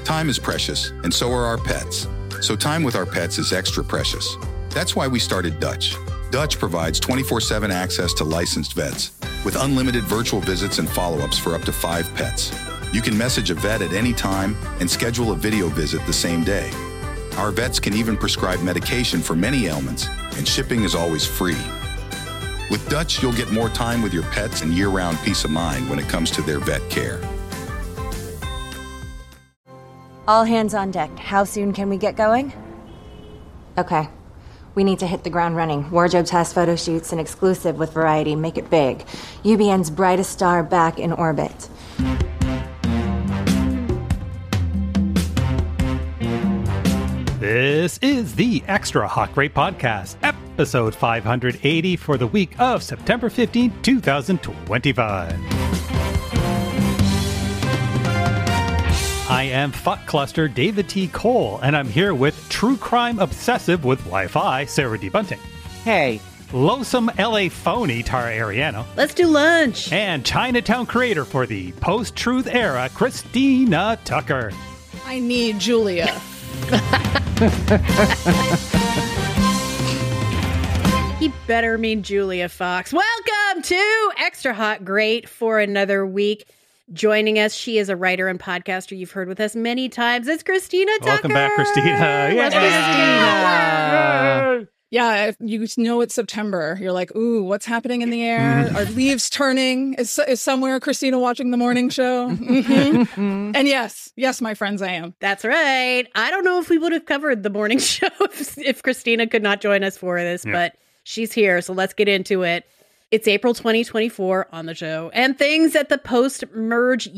Time is precious, and so are our pets. So time with our pets is extra precious. That's why we started Dutch. Dutch provides 24/7 access to licensed vets with unlimited virtual visits and follow-ups for up to 5 pets. You can message a vet at any time and schedule a video visit the same day. Our vets can even prescribe medication for many ailments, and shipping is always free. With Dutch, you'll get more time with your pets and year-round peace of mind when it comes to their vet care. All hands on deck. How soon can we get going? Okay. We need to hit the ground running. Wardrobes has photo shoots, an exclusive with Variety. Make it big. UBN's brightest star back in orbit. This is the Extra Hot Great Podcast, episode 580 for the week of September 15, 2025. I am Fuck Cluster David T. Cole, and I'm here with True Crime Obsessive with Wi-Fi, Sarah D. Bunting. Hey. Lonesome LA Phony, Tara Ariano. Let's do lunch. And Chinatown creator for the post-truth era, Christina Tucker. I need Julia. He better mean Julia Fox. Welcome to Extra Hot Great for another week. Joining us, she is a writer and podcaster you've heard with us many times. It's Christina Tucker. Welcome back, Christina. Christina. Yeah, you know it's September. You're like, ooh, what's happening in the air? Are leaves turning? Is somewhere Christina watching the morning show? Mm-hmm. And yes, my friends, I am. That's right. I don't know if we would have covered the morning show if Christina could not join us for this, but she's here, so let's get into it. It's April 2024 on the show, and things at the post-merge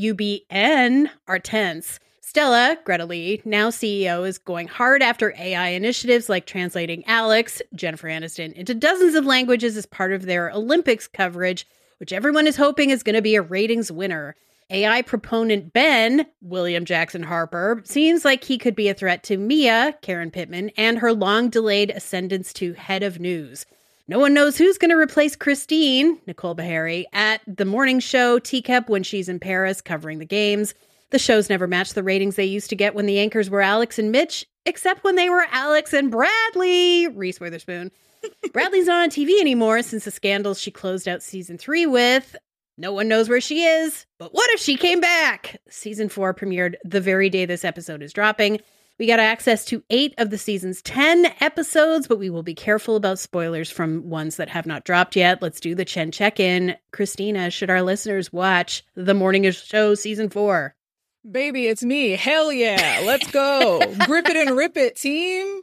UBN are tense. Stella, Greta Lee, now CEO, is going hard after AI initiatives like translating Alex, Jennifer Aniston, into dozens of languages as part of their Olympics coverage, which everyone is hoping is going to be a ratings winner. AI proponent Ben, William Jackson Harper, seems like he could be a threat to Mia, Karen Pittman, and her long-delayed ascendance to head of news. No one knows who's going to replace Christine, Nicole Beharie, at the morning show Teacup when she's in Paris covering the games. The shows never matched the ratings they used to get when the anchors were Alex and Mitch, except when they were Alex and Bradley, Reese Witherspoon. Bradley's not on TV anymore since the scandals she closed out season 3 with. No one knows where she is, but what if she came back? Season 4 premiered the very day this episode is dropping. We got access to 8 of the season's 10 episodes, but we will be careful about spoilers from ones that have not dropped yet. Let's do the Chen check-in. Christina, should our listeners watch The Morning Show Season 4? Baby, it's me. Hell yeah. Let's go. Grip it and rip it, team.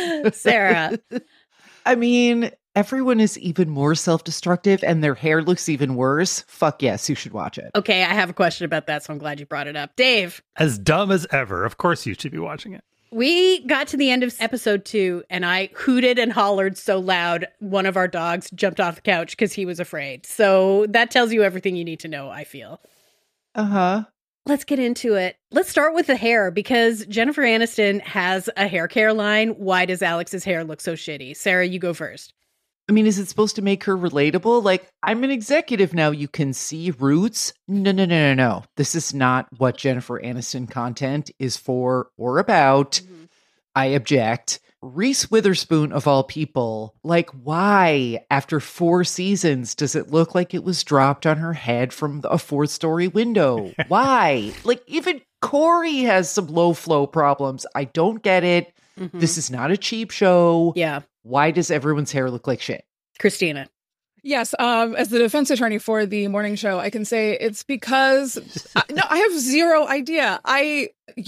Sarah. I mean, everyone is even more self-destructive and their hair looks even worse. Fuck yes, you should watch it. Okay, I have a question about that, so I'm glad you brought it up. Dave. As dumb as ever. Of course you should be watching it. We got to the end of episode 2, and I hooted and hollered so loud, one of our dogs jumped off the couch because he was afraid. So that tells you everything you need to know, I feel. Uh-huh. Let's get into it. Let's start with the hair, because Jennifer Aniston has a hair care line. Why does Alex's hair look so shitty? Sarah, you go first. I mean, is it supposed to make her relatable? Like, I'm an executive now. You can see roots. No. This is not what Jennifer Aniston content is for or about. Mm-hmm. I object. Reese Witherspoon, of all people, like, why, after 4 seasons, does it look like it was dropped on her head from a 4th-story window? Why? Like, even Corey has some low-flow problems. I don't get it. Mm-hmm. This is not a cheap show. Yeah. Why does everyone's hair look like shit? Christina. Yes, as the defense attorney for the morning show, I can say it's because I have zero idea. I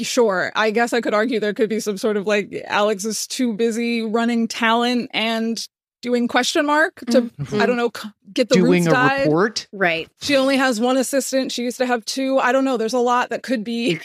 guess I could argue there could be some sort of like Alex is too busy running talent and doing question mark to, I don't know, get the doing roots a dyed. report. Right. She only has 1 assistant. She used to have 2. I don't know. There's a lot that could be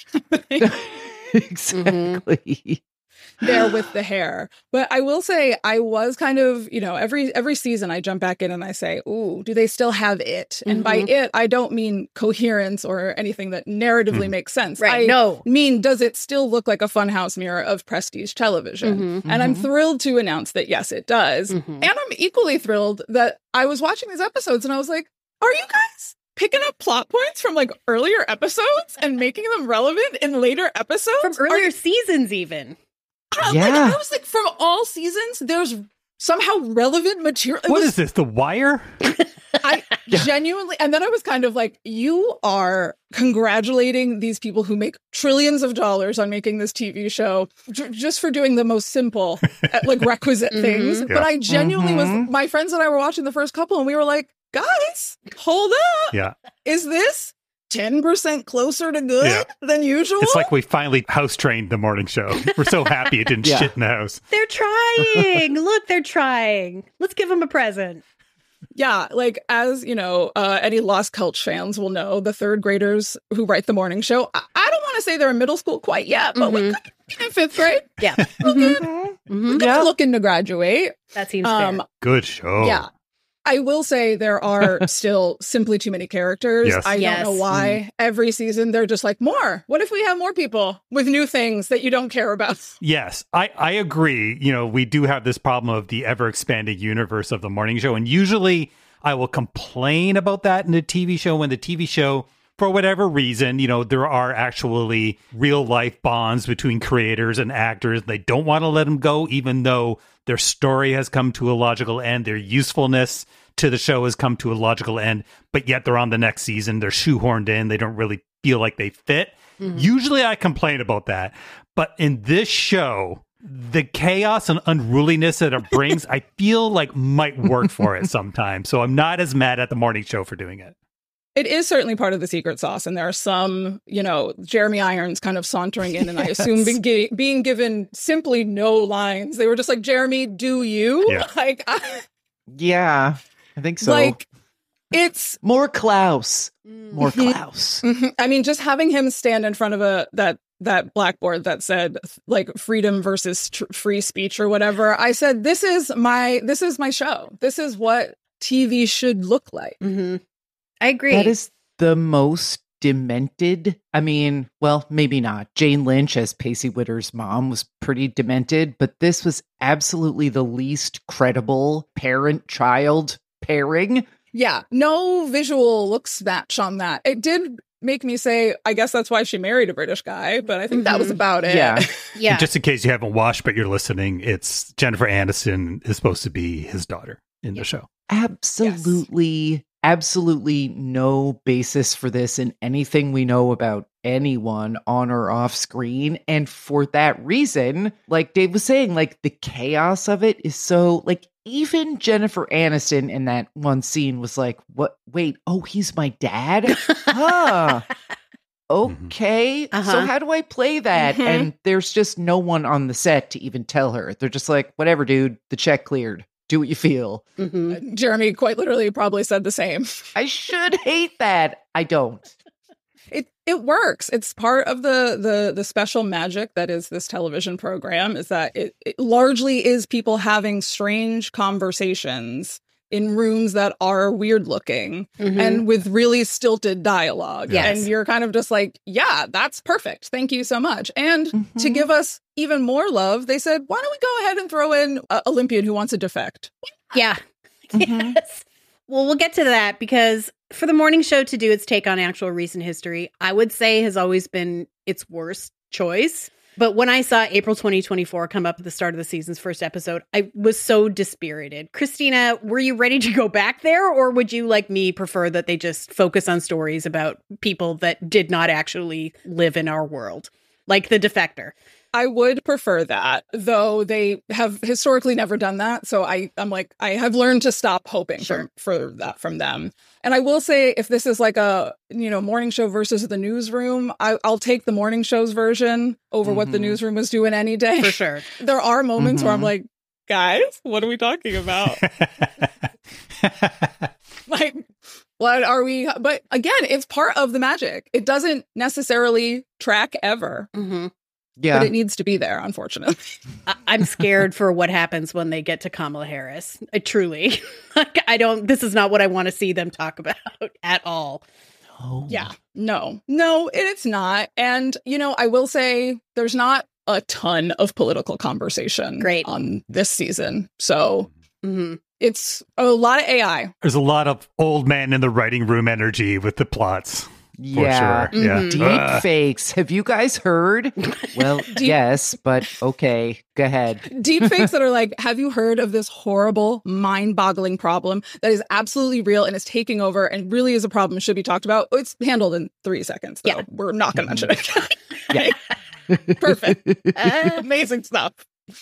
Exactly. there with the hair. But I will say I was kind of, every season I jump back in and I say, ooh, do they still have it? And by it, I don't mean coherence or anything that narratively makes sense. Right. I mean, does it still look like a funhouse mirror of prestige television? And I'm thrilled to announce that, yes, it does. And I'm equally thrilled that I was watching these episodes and I was like, are you guys picking up plot points from like earlier episodes and making them relevant in later episodes. From earlier seasons, even. I was like, from all seasons, there's somehow relevant material. What is this, The Wire? I genuinely, and then I was kind of like, you are congratulating these people who make trillions of dollars on making this TV show just for doing the most simple, like requisite things. But I genuinely was, my friends and I were watching the first couple and we were like, guys, hold up. Yeah. Is this 10% closer to good than usual? It's like we finally house trained the morning show. We're so happy it didn't shit in the house. They're trying. Look, they're trying. Let's give them a present. Yeah, like, as, you know, any Lost Culture fans will know, the third graders who write the morning show, I don't want to say they're in middle school quite yet, but we could be in fifth grade. Yeah. They're looking to graduate. That seems fair. Good show. Yeah. I will say there are still simply too many characters. Yes. I don't know why. Every season, they're just like, more. What if we have more people with new things that you don't care about? Yes, I agree. You know, we do have this problem of the ever-expanding universe of the morning show. And usually I will complain about that in the TV show when the TV show, for whatever reason, you know, there are actually real-life bonds between creators and actors. They don't want to let them go, even though their story has come to a logical end. Their usefulness to the show has come to a logical end, but yet they're on the next season. They're shoehorned in. They don't really feel like they fit. Usually I complain about that. But in this show, the chaos and unruliness that it brings, I feel like might work for it sometimes. So I'm not as mad at the morning show for doing it. It is certainly part of the secret sauce. And there are some, you know, Jeremy Irons kind of sauntering in and I assume being given simply no lines. They were just like, Jeremy, do you? Yeah. Like, Yeah, I think so. like, it's More Klaus. More Klaus. I mean, just having him stand in front of that blackboard that said like freedom versus free speech or whatever. I said, this is my show. This is what TV should look like. I agree. That is the most demented. I mean, well, maybe not. Jane Lynch as Pacey Witter's mom was pretty demented, but this was absolutely the least credible parent-child pairing. Yeah, no visual looks match on that. It did make me say, I guess that's why she married a British guy, but I think that was about it. Yeah. Yeah. And just in case you haven't watched, but you're listening, it's Jennifer Aniston is supposed to be his daughter in the show. Absolutely no basis for this in anything we know about anyone on or off screen. And for that reason, like Dave was saying, like the chaos of it is so, like, even Jennifer Aniston in that one scene was like, what? Wait, oh, he's my dad? Huh. Okay. So how do I play that? And there's just no one on the set to even tell her. They're just like, whatever, dude, the check cleared. Do what you feel. Jeremy quite literally probably said the same. I should hate that. I don't. It works. It's part of the special magic that is this television program, is that it largely is people having strange conversations in rooms that are weird looking and with really stilted dialogue. Yes. And you're kind of just like, yeah, that's perfect. Thank you so much. And to give us even more love, they said, why don't we go ahead and throw in Olympian who wants a defect? Yeah. Yes. Well, we'll get to that because for the morning show to do its take on actual recent history, I would say has always been its worst choice. But when I saw April 2024 come up at the start of the season's first episode, I was so dispirited. Christina, were you ready to go back there? Or would you, like me, prefer that they just focus on stories about people that did not actually live in our world? Like The Defector. I would prefer that, though they have historically never done that. So I'm like, I have learned to stop hoping for that from them. And I will say, if this is like a, you know, morning show versus the newsroom, I'll take the morning show's version over what the newsroom was doing any day. For sure. There are moments where I'm like, guys, what are we talking about? Like, what are we? But again, it's part of the magic. It doesn't necessarily track ever. Yeah. But it needs to be there, unfortunately. I'm scared for what happens when they get to Kamala Harris. Truly. Like, this is not what I want to see them talk about at all. Oh. Yeah. No, it's not. And, you know, I will say there's not a ton of political conversation on this season. So It's a lot of AI. There's a lot of old man in the writing room energy with the plots. Yeah. For sure. Yeah. Deep fakes. Have you guys heard? Well, yes, but okay. Go ahead. Deep fakes that are like, have you heard of this horrible, mind-boggling problem that is absolutely real and is taking over and really is a problem and should be talked about? It's handled in 3 seconds, though. Yeah. We're not going to mention it. Yeah. Perfect. Amazing stuff.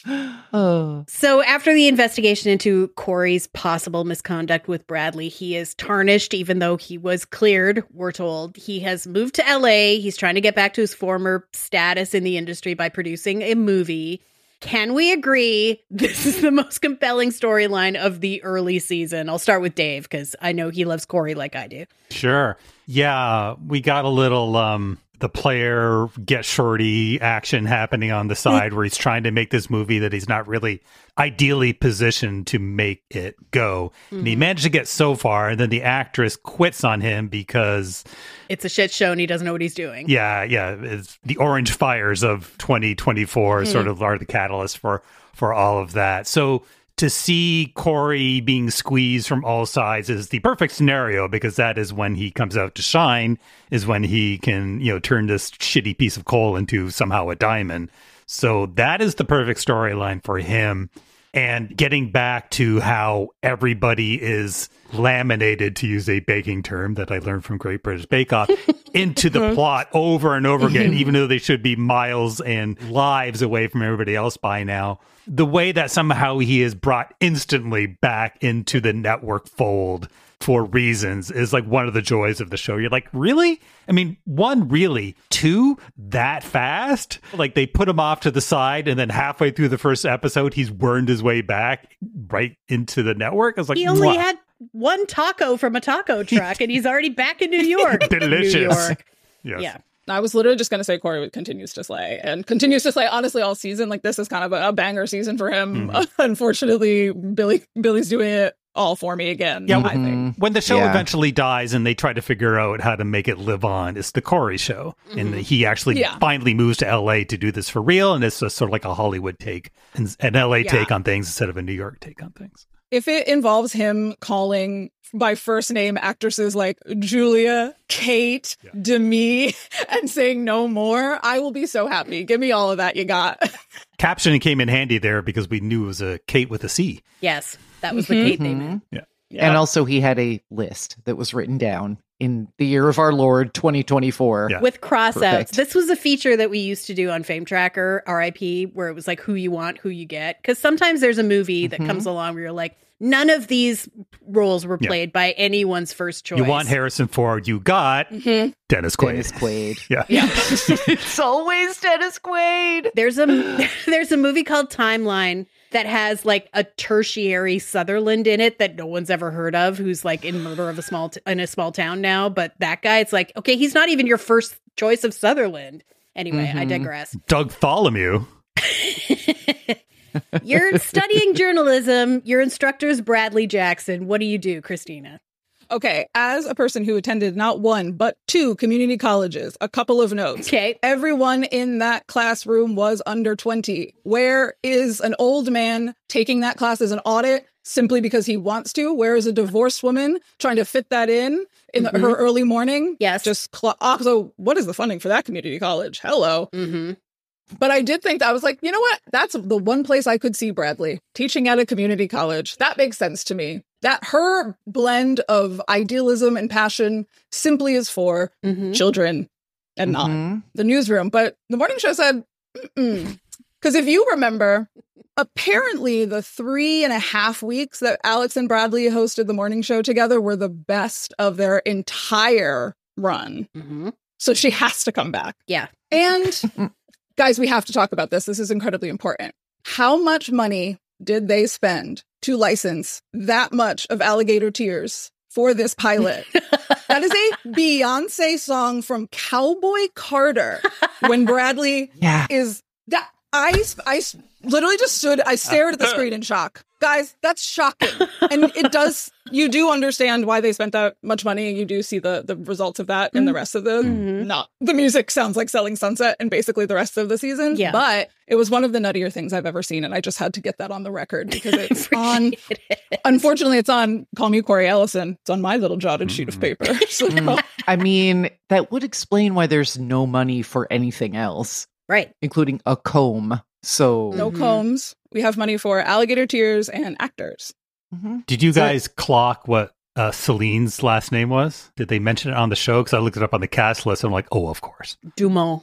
Oh. So after the investigation into Corey's possible misconduct with Bradley, he is tarnished, even though he was cleared, we're told. He has moved to LA. He's trying to get back to his former status in the industry by producing a movie. Can we agree this is the most compelling storyline of the early season? I'll start with Dave, because I know he loves Corey like I do. Sure. Yeah, we got a little the player get shorty action happening on the side where he's trying to make this movie that he's not really ideally positioned to make it go. And he managed to get so far, and then the actress quits on him because it's a shit show and he doesn't know what he's doing. Yeah, it's the orange fires of 2024 sort of are the catalyst for all of that. So to see Corey being squeezed from all sides is the perfect scenario, because that is when he comes out to shine, is when he can, turn this shitty piece of coal into somehow a diamond. So that is the perfect storyline for him. And getting back to how everybody is laminated, to use a baking term that I learned from Great British Bake Off, into the plot over and over again, even though they should be miles and lives away from everybody else by now. The way that somehow he is brought instantly back into the network fold for reasons is like one of the joys of the show. You're like, really? I mean, 1, really? 2, that fast? Like they put him off to the side and then halfway through the first episode, he's wormed his way back right into the network. I was like, he only had one taco from a taco truck and he's already back in New York. Delicious. New York. Yes. Yeah. I was literally just going to say Corey continues to slay honestly all season. Like this is kind of a banger season for him. Unfortunately, Billy's doing it all for me again. Yeah, I think. When the show eventually dies and they try to figure out how to make it live on, it's the Corey show. And he actually finally moves to LA to do this for real. And it's just sort of like a Hollywood take, an LA take on things instead of a New York take on things. If it involves him calling by first name actresses like Julia, Kate, Demi, and saying no more, I will be so happy. Give me all of that you got. Captioning came in handy there because we knew it was a Kate with a C. Yes, that was the Kate they meant. Yeah. And also he had a list that was written down in the year of our Lord 2024 with crossouts. Perfect. This was a feature that we used to do on Fame Tracker, RIP, where it was like who you want, who you get. Because sometimes there's a movie that comes along where you're like, none of these roles were played by anyone's first choice. You want Harrison Ford, you got Dennis Quaid. Dennis Quaid. Yeah. It's always Dennis Quaid. There's a movie called Timeline that has like a tertiary Sutherland in it that no one's ever heard of, who's like in Murder of in a Small Town now. But that guy, it's like, okay, he's not even your first choice of Sutherland. Anyway, I digress. Doug Tholomew. You're studying journalism. Your instructor is Bradley Jackson. What do you do, Christina? Okay, as a person who attended not 1, but 2 community colleges, a couple of notes. Okay. Everyone in that classroom was under 20. Where is an old man taking that class as an audit simply because he wants to? Where is a divorced woman trying to fit that in her early morning? Yes. So what is the funding for that community college? Hello. But I did think that I was like, you know what? That's the one place I could see Bradley teaching at a community college. That makes sense to me. That her blend of idealism and passion simply is for children and not the newsroom. But the morning show said, because if you remember, apparently the 3.5 weeks that Alex and Bradley hosted the morning show together were the best of their entire run. So she has to come back. Yeah. And guys, we have to talk about this. This is incredibly important. How much money did they spend to license that much of Alligator Tears for this pilot? That is a Beyonce song from Cowboy Carter when Bradley is that literally just I stared at the screen in shock. Guys, that's shocking. And you do understand why they spent that much money. You do see the results of that in the rest of the, the music sounds like Selling Sunset and basically the rest of the season. Yeah. But it was one of the nuttier things I've ever seen. And I just had to get that on the record because it's unfortunately, it's on Call Me Corey Ellison. It's on my little jotted sheet of paper. So, I mean, that would explain why there's no money for anything else. Right. Including a comb. So no combs. We have money for alligator tears and actors. Did you guys clock what Celine's last name was? Did they mention it on the show? Because I looked it up on the cast list and I'm like, oh, of course. Dumont.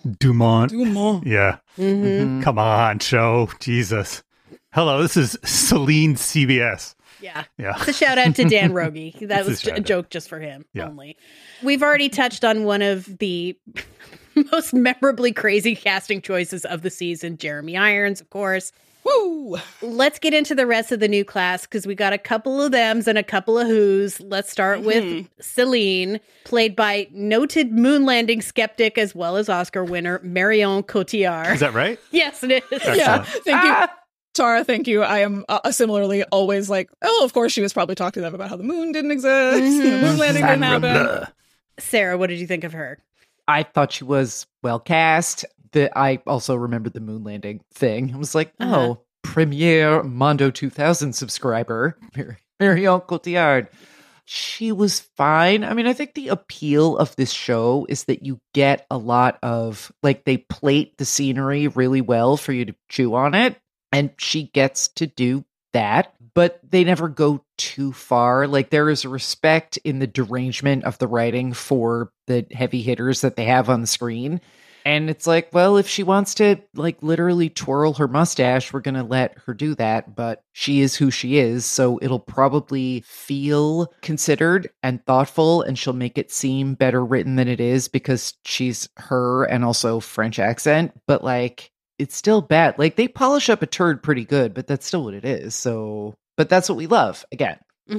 Yeah. Come on, show. Jesus. Hello, this is Celine CBS. Yeah. It's a shout out to Dan Rogie. That was a joke just for him only. We've already touched on one of the most memorably crazy casting choices of the season, Jeremy Irons, of course. Woo! Let's get into the rest of the new class because we got a couple of thems and a couple of who's. Let's start with Celine, played by noted moon landing skeptic as well as Oscar winner Marion Cotillard. Is that right? Yes, it is. Excellent. Yeah, thank you. Tara, thank you. I am similarly always like, oh, of course she was probably talking to them about how the moon didn't exist. The moon landing didn't happen. Sarah, what did you think of her? I thought she was well cast. I also remembered the moon landing thing. I was like, oh, premier Mondo 2000 subscriber, Marion Cotillard. She was fine. I mean, I think the appeal of this show is that you get a lot of, like, they plate the scenery really well for you to chew on it. And she gets to do that, but they never go too far. Like, there is a respect in the derangement of the writing for the heavy hitters that they have on the screen. And it's like, well, if she wants to, like, literally twirl her mustache, we're going to let her do that. But she is who she is. So it'll probably feel considered and thoughtful, and she'll make it seem better written than it is because she's her and also French accent. But, like, it's still bad. Like, they polish up a turd pretty good, but that's still what it is. So, but that's what we love. Again.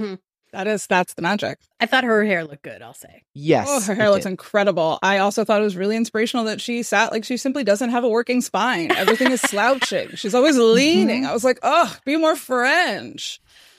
That's the magic. I thought her hair looked good, I'll say. Yes. Oh, her hair looks incredible. I also thought it was really inspirational that she sat like she simply doesn't have a working spine. Everything is slouching. She's always leaning. I was like, oh, be more French.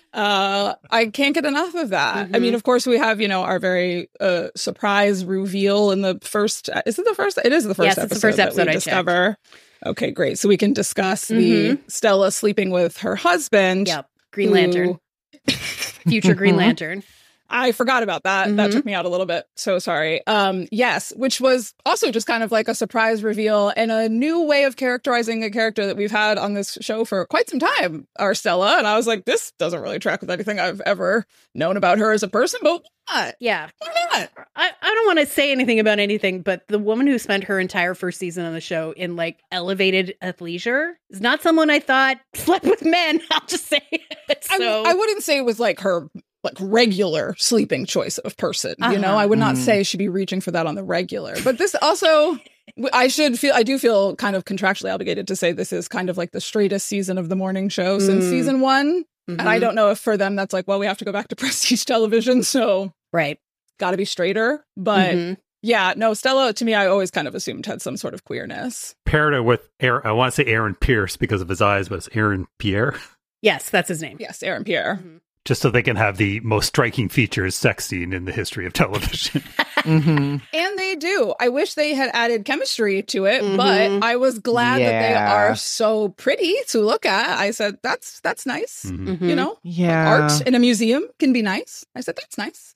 I can't get enough of that. I mean, of course, we have, our very surprise reveal in the first. Is it the first? It is the first episode. It's the first episode that we I discover. Checked. Okay, great. So we can discuss the Stella sleeping with her husband. Yep. Green Lantern. Future Green Lantern. I forgot about that. That took me out a little bit. So sorry. Yes, which was also just kind of like a surprise reveal and a new way of characterizing a character that we've had on this show for quite some time, our Stella. And I was like, this doesn't really track with anything I've ever known about her as a person, but why? Yeah. Why not? I don't want to say anything about anything, but the woman who spent her entire first season on the show in, like, elevated athleisure is not someone I thought slept with men. I'll just say it. So I wouldn't say it was like her regular sleeping choice of person. I would not say she'd be reaching for that on the regular. But this also, I do feel kind of contractually obligated to say this is kind of like the straightest season of the morning show since season one. And I don't know if for them that's like, well, we have to go back to prestige television. So got to be straighter. But yeah, no, Stella, to me, I always kind of assumed had some sort of queerness. Paired it with, I want to say Aaron Pierce because of his eyes, but it's Aaron Pierre. Yes, that's his name. Yes, Aaron Pierre. Just so they can have the most striking features sex scene in the history of television. And they do. I wish they had added chemistry to it, but I was glad that they are so pretty to look at. I said, that's nice. Art in a museum can be nice. I said, that's nice.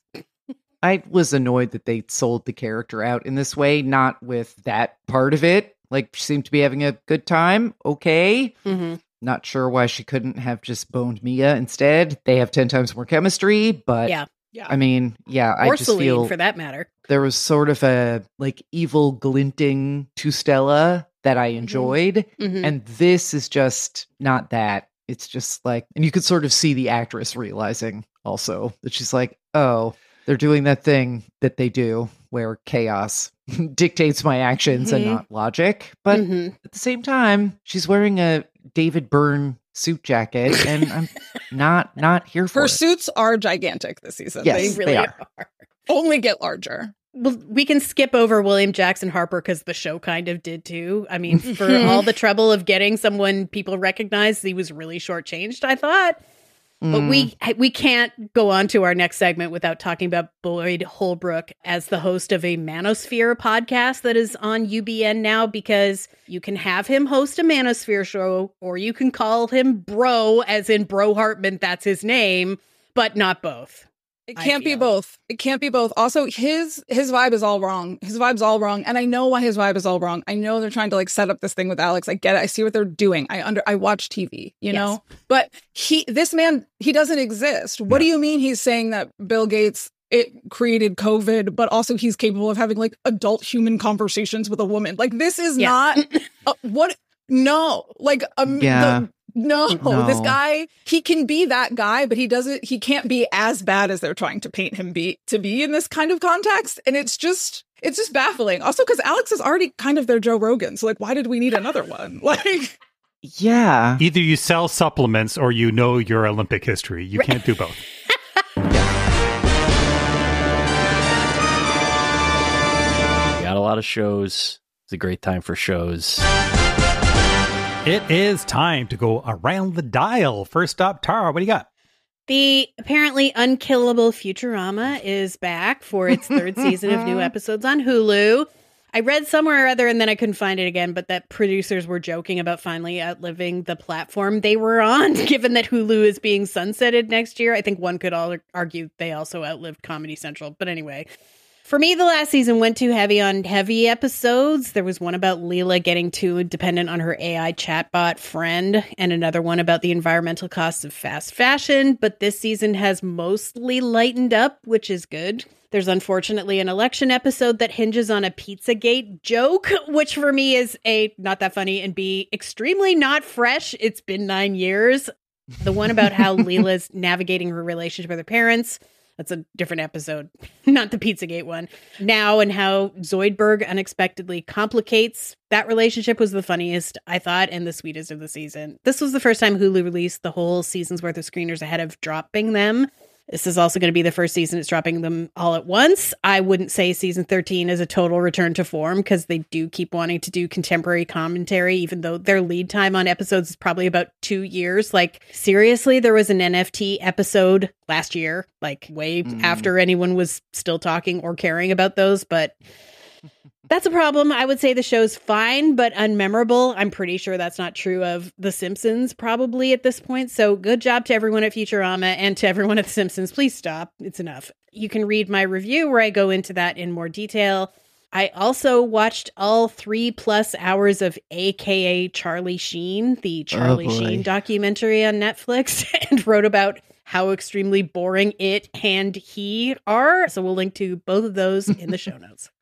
I was annoyed that they sold the character out in this way, not with that part of it. Like, she seemed to be having a good time. Okay. Not sure why she couldn't have just boned Mia instead. They have 10 times more chemistry, but yeah. I mean, I just Celine, feel for that matter. There was sort of a like evil glinting to Stella that I enjoyed. And this is just not that. It's just like, and you could sort of see the actress realizing also that she's like, oh, they're doing that thing that they do where chaos dictates my actions and not logic. But at the same time, she's wearing a David Byrne suit jacket, and I'm not here for Her it. suits are gigantic this season. Yes, they really are. Only get larger. we can skip over William Jackson Harper because the show kind of did too. I mean, for all the trouble of getting someone people recognize, he was really shortchanged, I thought. But we can't go on to our next segment without talking about Boyd Holbrook as the host of a Manosphere podcast that is on UBN now, because you can have him host a Manosphere show, or you can call him Bro, as in Bro Hartman, that's his name, but not both. It can't be both. It can't be both. Also, his vibe is all wrong. His vibe's all wrong. And I know why his vibe is all wrong. I know they're trying to like set up this thing with Alex. I get it. I see what they're doing. I watch TV, you know? But this man, he doesn't exist. What do you mean he's saying that Bill Gates created COVID, but also he's capable of having like adult human conversations with a woman? Like, this is not what? No, like No, this guy, he can be that guy, but he can't be as bad as they're trying to paint him to be in this kind of context. And it's just baffling. Also, because Alex is already kind of their Joe Rogan. So like, why did we need another one? Like, yeah. Either you sell supplements or you know your Olympic history. You can't do both. Got a lot of shows. It's a great time for shows. It is time to go around the dial. First up, Tara, what do you got? The apparently unkillable Futurama is back for its third season of new episodes on Hulu. I read somewhere or other, and then I couldn't find it again, but that producers were joking about finally outliving the platform they were on, given that Hulu is being sunsetted next year. I think one could argue they also outlived Comedy Central. But anyway, for me, the last season went too heavy on heavy episodes. There was one about Leela getting too dependent on her AI chatbot friend, and another one about the environmental costs of fast fashion. But this season has mostly lightened up, which is good. There's unfortunately an election episode that hinges on a Pizzagate joke, which for me is A, not that funny, and B, extremely not fresh. It's been 9 years. The one about how Leela's navigating her relationship with her parents. That's a different episode, not the Pizzagate one. Now, and how Zoidberg unexpectedly complicates that relationship was the funniest, I thought, and the sweetest of the season. This was the first time Hulu released the whole season's worth of screeners ahead of dropping them. This is also going to be the first season it's dropping them all at once. I wouldn't say season 13 is a total return to form, because they do keep wanting to do contemporary commentary, even though their lead time on episodes is probably about 2 years. Like, seriously, there was an NFT episode last year, like way after anyone was still talking or caring about those, but that's a problem. I would say the show's fine, but unmemorable. I'm pretty sure that's not true of The Simpsons probably at this point. So good job to everyone at Futurama and to everyone at The Simpsons. Please stop. It's enough. You can read my review where I go into that in more detail. I also watched all 3+ hours of AKA Charlie Sheen, the Charlie Sheen documentary on Netflix, and wrote about how extremely boring it and he are. So we'll link to both of those in the show notes.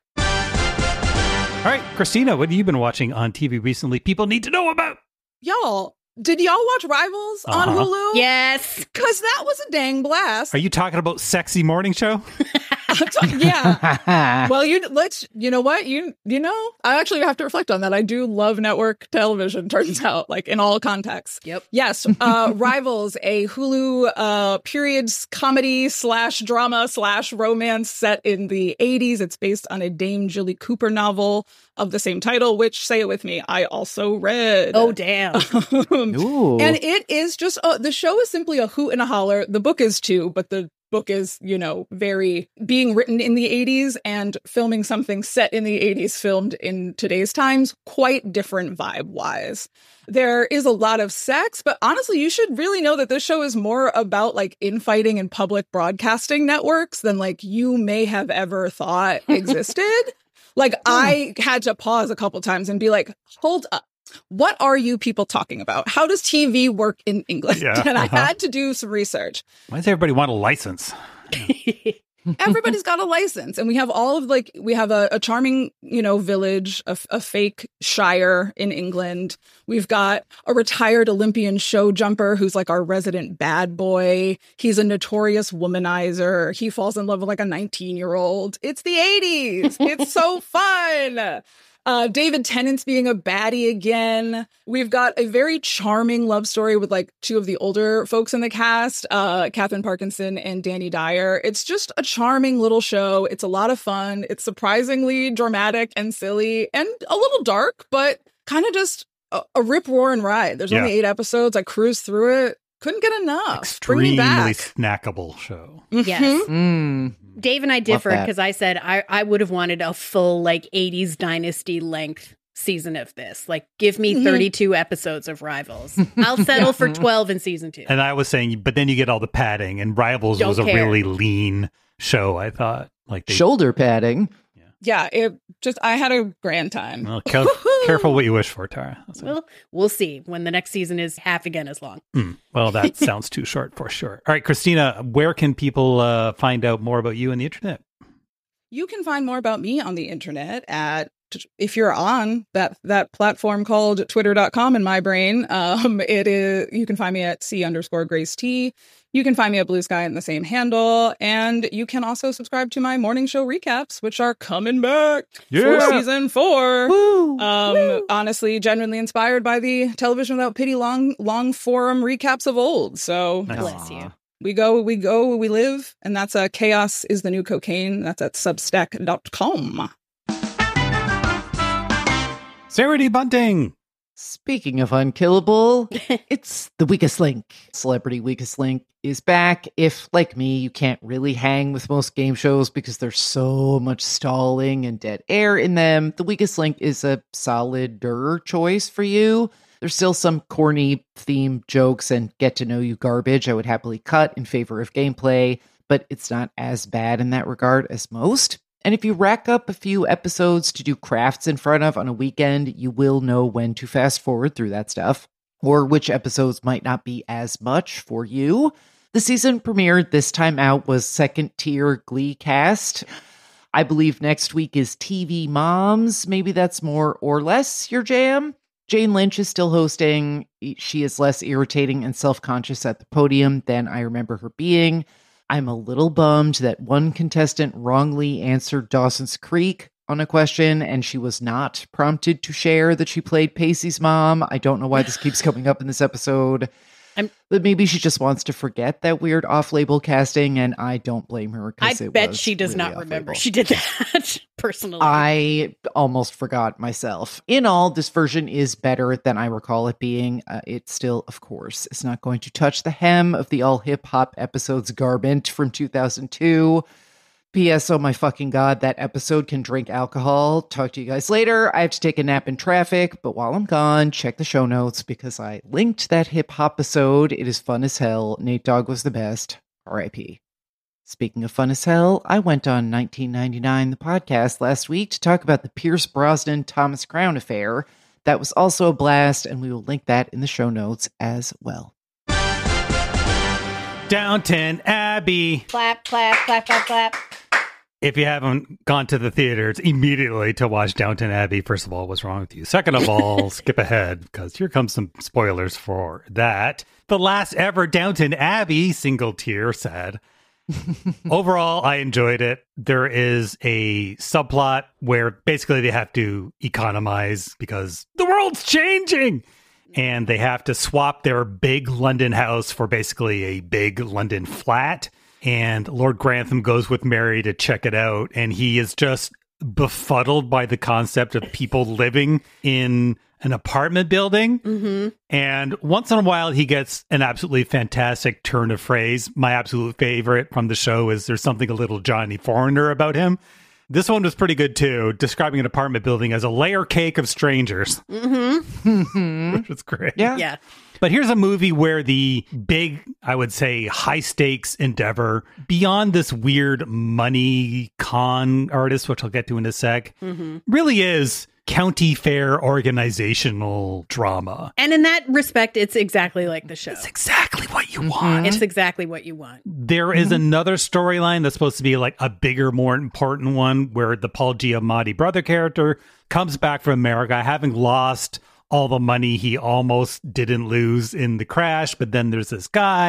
All right, Christina, what have you been watching on TV recently people need to know about? y'all, did y'all watch Rivals on Hulu? Yes. Because that was a dang blast. Are you talking about Sexy Morning Show? Yeah. Well, you know what? You know, I actually have to reflect on that. I do love network television, turns out, like in all contexts. Yep. Yes. Rivals, a Hulu periods comedy / drama / romance set in the 80s. It's based on a Dame Jilly Cooper novel of the same title, which, say it with me, I also read. Oh, damn. Ooh. And it is just, the show is simply a hoot and a holler. The book is too, but the book is, you know, very being written in the 80s and filming something set in the 80s filmed in today's times, quite different vibe-wise. There is a lot of sex, but honestly, you should really know that this show is more about like infighting in public broadcasting networks than like you may have ever thought existed. Like I had to pause a couple times and be like, hold up. What are you people talking about? How does TV work in England? Yeah, and I had to do some research. Why does everybody want a license? Everybody's got a license, and we have all of like, we have a charming, you know, village, a fake shire in England. We've got a retired Olympian show jumper who's like our resident bad boy. He's a notorious womanizer. He falls in love with like a 19-year-old. It's the 80s. It's so fun. David Tennant's being a baddie again. We've got a very charming love story with like two of the older folks in the cast, Catherine Parkinson and Danny Dyer. It's just a charming little show. It's a lot of fun. It's surprisingly dramatic and silly and a little dark, but kind of just a rip-roaring ride. There's only 8 episodes. I cruised through it. Couldn't get enough. Extremely Bring me back. snackable show. Yes. Mm. Dave and I differed because I said I would have wanted a full like 80s Dynasty length season of this. Like, give me 32 episodes of Rivals. I'll settle for 12 in season 2. And I was saying, but then you get all the padding, and Rivals was a really lean show, I thought. Like Shoulder padding. Yeah, I had a grand time. Well, careful what you wish for, Tara. Well, we'll see when the next season is half again as long. Well, that sounds too short for sure. All right, Christina, where can people find out more about you on the internet? You can find more about me on the internet at, if you're on that platform called twitter.com in my brain, you can find me at C_Grace T. You can find me at Blue Sky in the same handle. And you can also subscribe to my morning show recaps, which are coming back for season 4. Woo! Honestly, genuinely inspired by the Television Without Pity long forum recaps of old. So bless you. We go, we live. And that's Chaos is the New Cocaine. That's at substack.com. Sarah D. Bunting. Speaking of unkillable, it's The Weakest Link. Celebrity Weakest Link is back. If, like me, you can't really hang with most game shows because there's so much stalling and dead air in them, The Weakest Link is a solider choice for you. There's still some corny theme jokes and get-to-know-you garbage I would happily cut in favor of gameplay, but it's not as bad in that regard as most. And if you rack up a few episodes to do crafts in front of on a weekend, you will know when to fast forward through that stuff, or which episodes might not be as much for you. The season premiere this time out was second-tier Glee cast. I believe next week is TV Moms. Maybe that's more or less your jam. Jane Lynch is still hosting. She is less irritating and self-conscious at the podium than I remember her being. I'm a little bummed that one contestant wrongly answered Dawson's Creek on a question, and she was not prompted to share that she played Pacey's mom. I don't know why this keeps coming up in this episode. But maybe she just wants to forget that weird off-label casting, and I don't blame her. I bet she does not remember she did that personally. I almost forgot myself. In all, this version is better than I recall it being. It still, of course, is not going to touch the hem of the all-hip-hop episode's garment from 2002. P.S. Oh my fucking god, that episode can drink alcohol. Talk to you guys later. I have to take a nap in traffic, but while I'm gone, check the show notes because I linked that hip-hop episode. It is fun as hell. Nate Dogg was the best. R.I.P. Speaking of fun as hell, I went on 1999, the podcast, last week to talk about the Pierce Brosnan-Thomas Crown affair. That was also a blast, and we will link that in the show notes as well. Downton Abbey. Clap, clap, clap, clap, clap. If you haven't gone to the theaters immediately to watch Downton Abbey, first of all, what's wrong with you? Second of all, skip ahead, because here comes some spoilers for that. The last ever Downton Abbey, single tier, sad. Overall, I enjoyed it. There is a subplot where basically they have to economize because the world's changing. And they have to swap their big London house for basically a big London flat. And Lord Grantham goes with Mary to check it out. And he is just befuddled by the concept of people living in an apartment building. Mm-hmm. And once in a while, he gets an absolutely fantastic turn of phrase. My absolute favorite from the show is there's something a little Johnny Foreigner about him. This one was pretty good, too, describing an apartment building as a layer cake of strangers. Mm-hmm. Which was great. Yeah. But here's a movie where the big, I would say, high-stakes endeavor, beyond this weird money con artist, which I'll get to in a sec, really is county fair organizational drama. And in that respect, it's exactly like the show. It's exactly what you want. It's exactly what you want. There is another storyline that's supposed to be like a bigger, more important one, where the Paul Giamatti brother character comes back from America, having lost all the money he almost didn't lose in the crash. But then there's this guy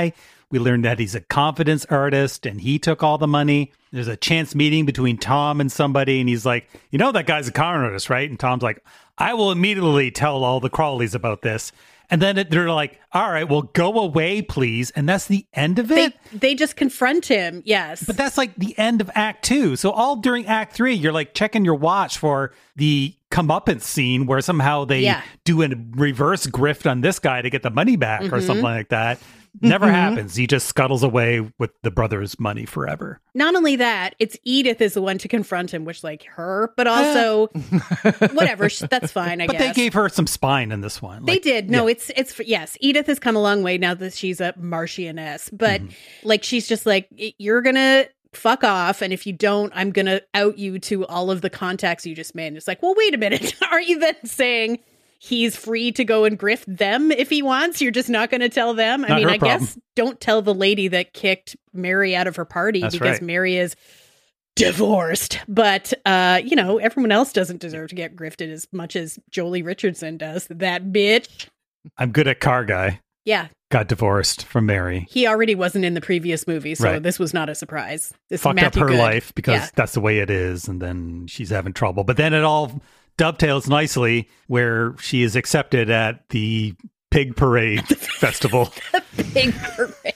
We learn that he's a confidence artist and he took all the money. There's a chance meeting between Tom and somebody, and he's like, you know, that guy's a con artist, right? And Tom's like, I will immediately tell all the Crawleys about this. And then they're like, all right, well, go away, please. And that's the end of it. They just confront him. Yes. But that's like the end of Act 2. So all during Act 3, you're like checking your watch for the comeuppance scene where somehow they do a reverse grift on this guy to get the money back or something like that. Never happens. He just scuttles away with the brother's money forever. Not only that, it's Edith is the one to confront him, which like her, but also whatever. That's fine, I guess. But they gave her some spine in this one. They did. No, it's yes. Edith has come a long way now that she's a Martianess, but like she's just like, you're gonna fuck off, and if you don't, I'm gonna out you to all of the contacts you just made. And it's like, well, wait a minute. Aren't you then saying he's free to go and grift them if he wants? You're just not going to tell them? I mean, I guess don't tell the lady that kicked Mary out of her party because Mary is divorced. But, you know, everyone else doesn't deserve to get grifted as much as Jolie Richardson does. That bitch. I'm good at car guy. Yeah. Got divorced from Mary. He already wasn't in the previous movie, so this was not a surprise. This fucked Matthew up her Good. life because that's the way it is. And then she's having trouble. But then it all dovetails nicely where she is accepted at the Pig Parade Festival. The Pig Parade.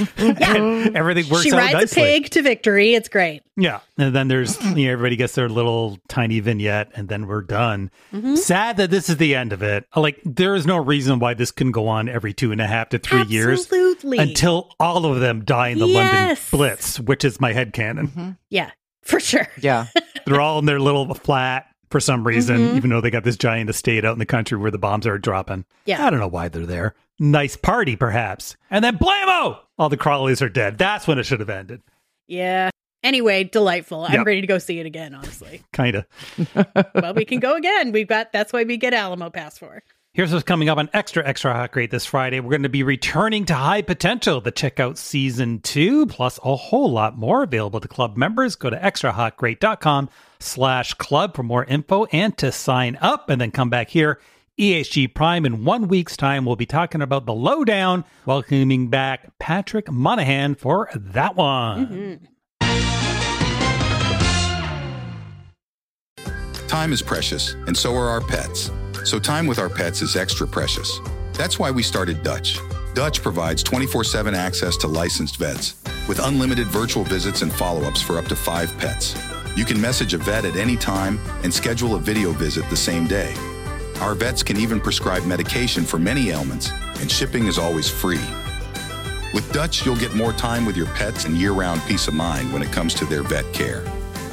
And everything works she out rides nicely. a pig to victory. It's great. Yeah. And then there's, you know, everybody gets their little tiny vignette and then we're done. Sad that this is the end of it. Like, there is no reason why this can go on every 2.5 to 3 years. Absolutely. Until all of them die in the London Blitz, which is my headcanon. Yeah, for sure. Yeah. They're all in their little flat for some reason, even though they got this giant estate out in the country where the bombs are dropping. Yeah. I don't know why they're there. Nice party, perhaps. And then blammo! All the Crawleys are dead. That's when it should have ended. Yeah. Anyway, delightful. I'm ready to go see it again, honestly. Kind of. Well, we can go again. That's why we get Alamo Pass for. Here's what's coming up on Extra Hot Great this Friday. We're going to be returning to High Potential to check out Season 2, plus a whole lot more available to club members. Go to extrahotgreat.com/club for more info and to sign up, and then come back here. EHG Prime in 1 week's time. We'll be talking about The Lowdown, welcoming back Patrick Monahan for that one. Time is precious, and so are our pets. So time with our pets is extra precious. That's why we started Dutch. Dutch provides 24/7 access to licensed vets with unlimited virtual visits and follow-ups for up to 5 pets. You can message a vet at any time and schedule a video visit the same day. Our vets can even prescribe medication for many ailments, and shipping is always free. With Dutch, you'll get more time with your pets and year-round peace of mind when it comes to their vet care.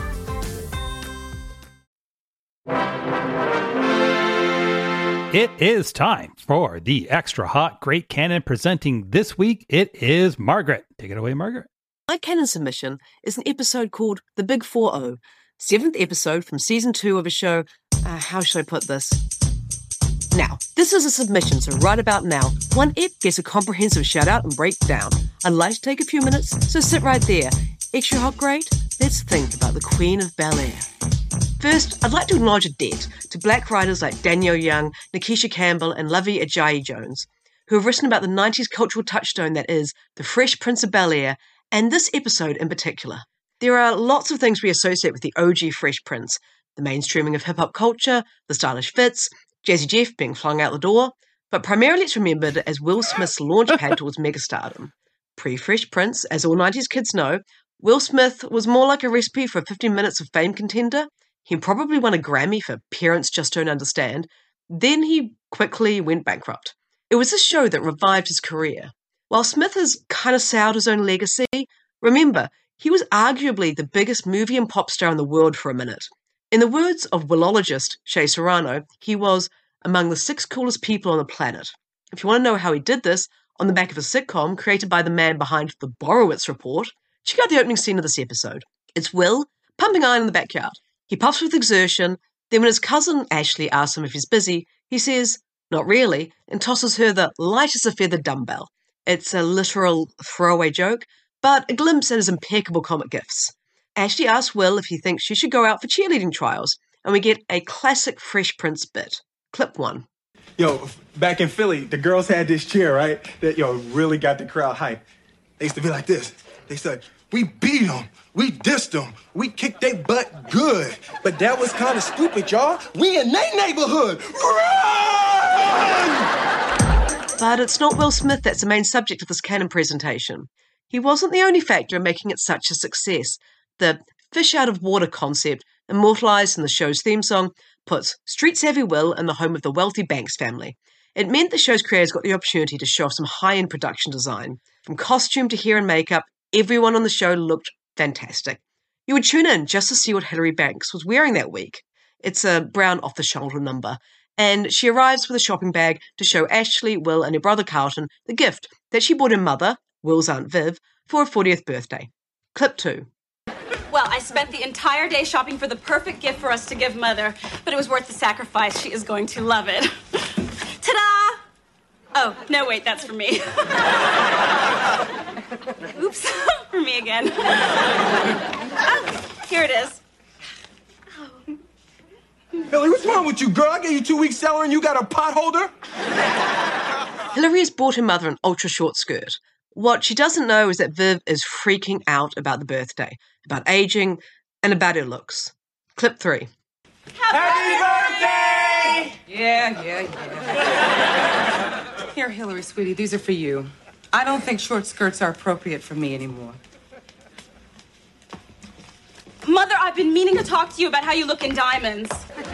It is time for the Extra Hot Great Canon. Presenting this week, it is Margaret. Take it away, Margaret. My canon submission is an episode called The Big 4-0, 7th episode from Season 2 of a show, how should I put this? Now, this is a submission, so right about now, one ep gets a comprehensive shout-out and breakdown. I'd like to take a few minutes, so sit right there. Extra Hot Great, let's think about the Queen of Bel-Air. First, I'd like to acknowledge a debt to black writers like Danielle Young, Nikisha Campbell, and Lovey Ajayi-Jones, who have written about the 90s cultural touchstone that is The Fresh Prince of Bel-Air, and this episode in particular. There are lots of things we associate with the OG Fresh Prince, the mainstreaming of hip-hop culture, the stylish fits, Jazzy Jeff being flung out the door, but primarily it's remembered as Will Smith's launchpad towards megastardom. Pre-Fresh Prince, as all 90s kids know, Will Smith was more like a recipe for a 15 minutes of fame contender. He probably won a Grammy for Parents Just Don't Understand. Then he quickly went bankrupt. It was this show that revived his career. While Smith has kind of soured his own legacy, remember, he was arguably the biggest movie and pop star in the world for a minute. In the words of willologist Shea Serrano, he was among the 6 coolest people on the planet. If you want to know how he did this, on the back of a sitcom created by the man behind The Borowitz Report, check out the opening scene of this episode. It's Will pumping iron in the backyard. He puffs with exertion, then when his cousin Ashley asks him if he's busy, he says, not really, and tosses her the light as a feather dumbbell. It's a literal throwaway joke, but a glimpse at his impeccable comic gifts. Ashley asks Will if he thinks she should go out for cheerleading trials, and we get a classic Fresh Prince bit. Clip 1. Yo, back in Philly, the girls had this cheer, right? That, really got the crowd hyped. they used to be like this. They said, we beat them, we dissed them, we kicked their butt good. But that was kind of stupid, y'all. We in their neighborhood. Run! But it's not Will Smith that's the main subject of this canon presentation. He wasn't the only factor in making it such a success. The fish out of water concept, immortalised in the show's theme song, puts street-savvy Will in the home of the wealthy Banks family. It meant the show's creators got the opportunity to show off some high-end production design. From costume to hair and makeup, everyone on the show looked fantastic. You would tune in just to see what Hilary Banks was wearing that week. It's a brown off-the-shoulder number, and she arrives with a shopping bag to show Ashley, Will, and her brother Carlton the gift that she bought her mother, Will's Aunt Viv, for her 40th birthday. Clip 2. Well, I spent the entire day shopping for the perfect gift for us to give Mother, but it was worth the sacrifice. She is going to love it. Ta-da! Oh, no, wait, that's for me. Oops, for me again. Oh, here it is. Hilary, what's wrong with you, girl? I gave you 2 weeks' salary and you got a pot holder? Hilary has bought her mother an ultra-short skirt. What she doesn't know is that Viv is freaking out about the birthday, about aging, and about her looks. Clip 3. Happy birthday! Yeah. Here, Hilary, sweetie, these are for you. I don't think short skirts are appropriate for me anymore. Mother, I've been meaning to talk to you about how you look in diamonds.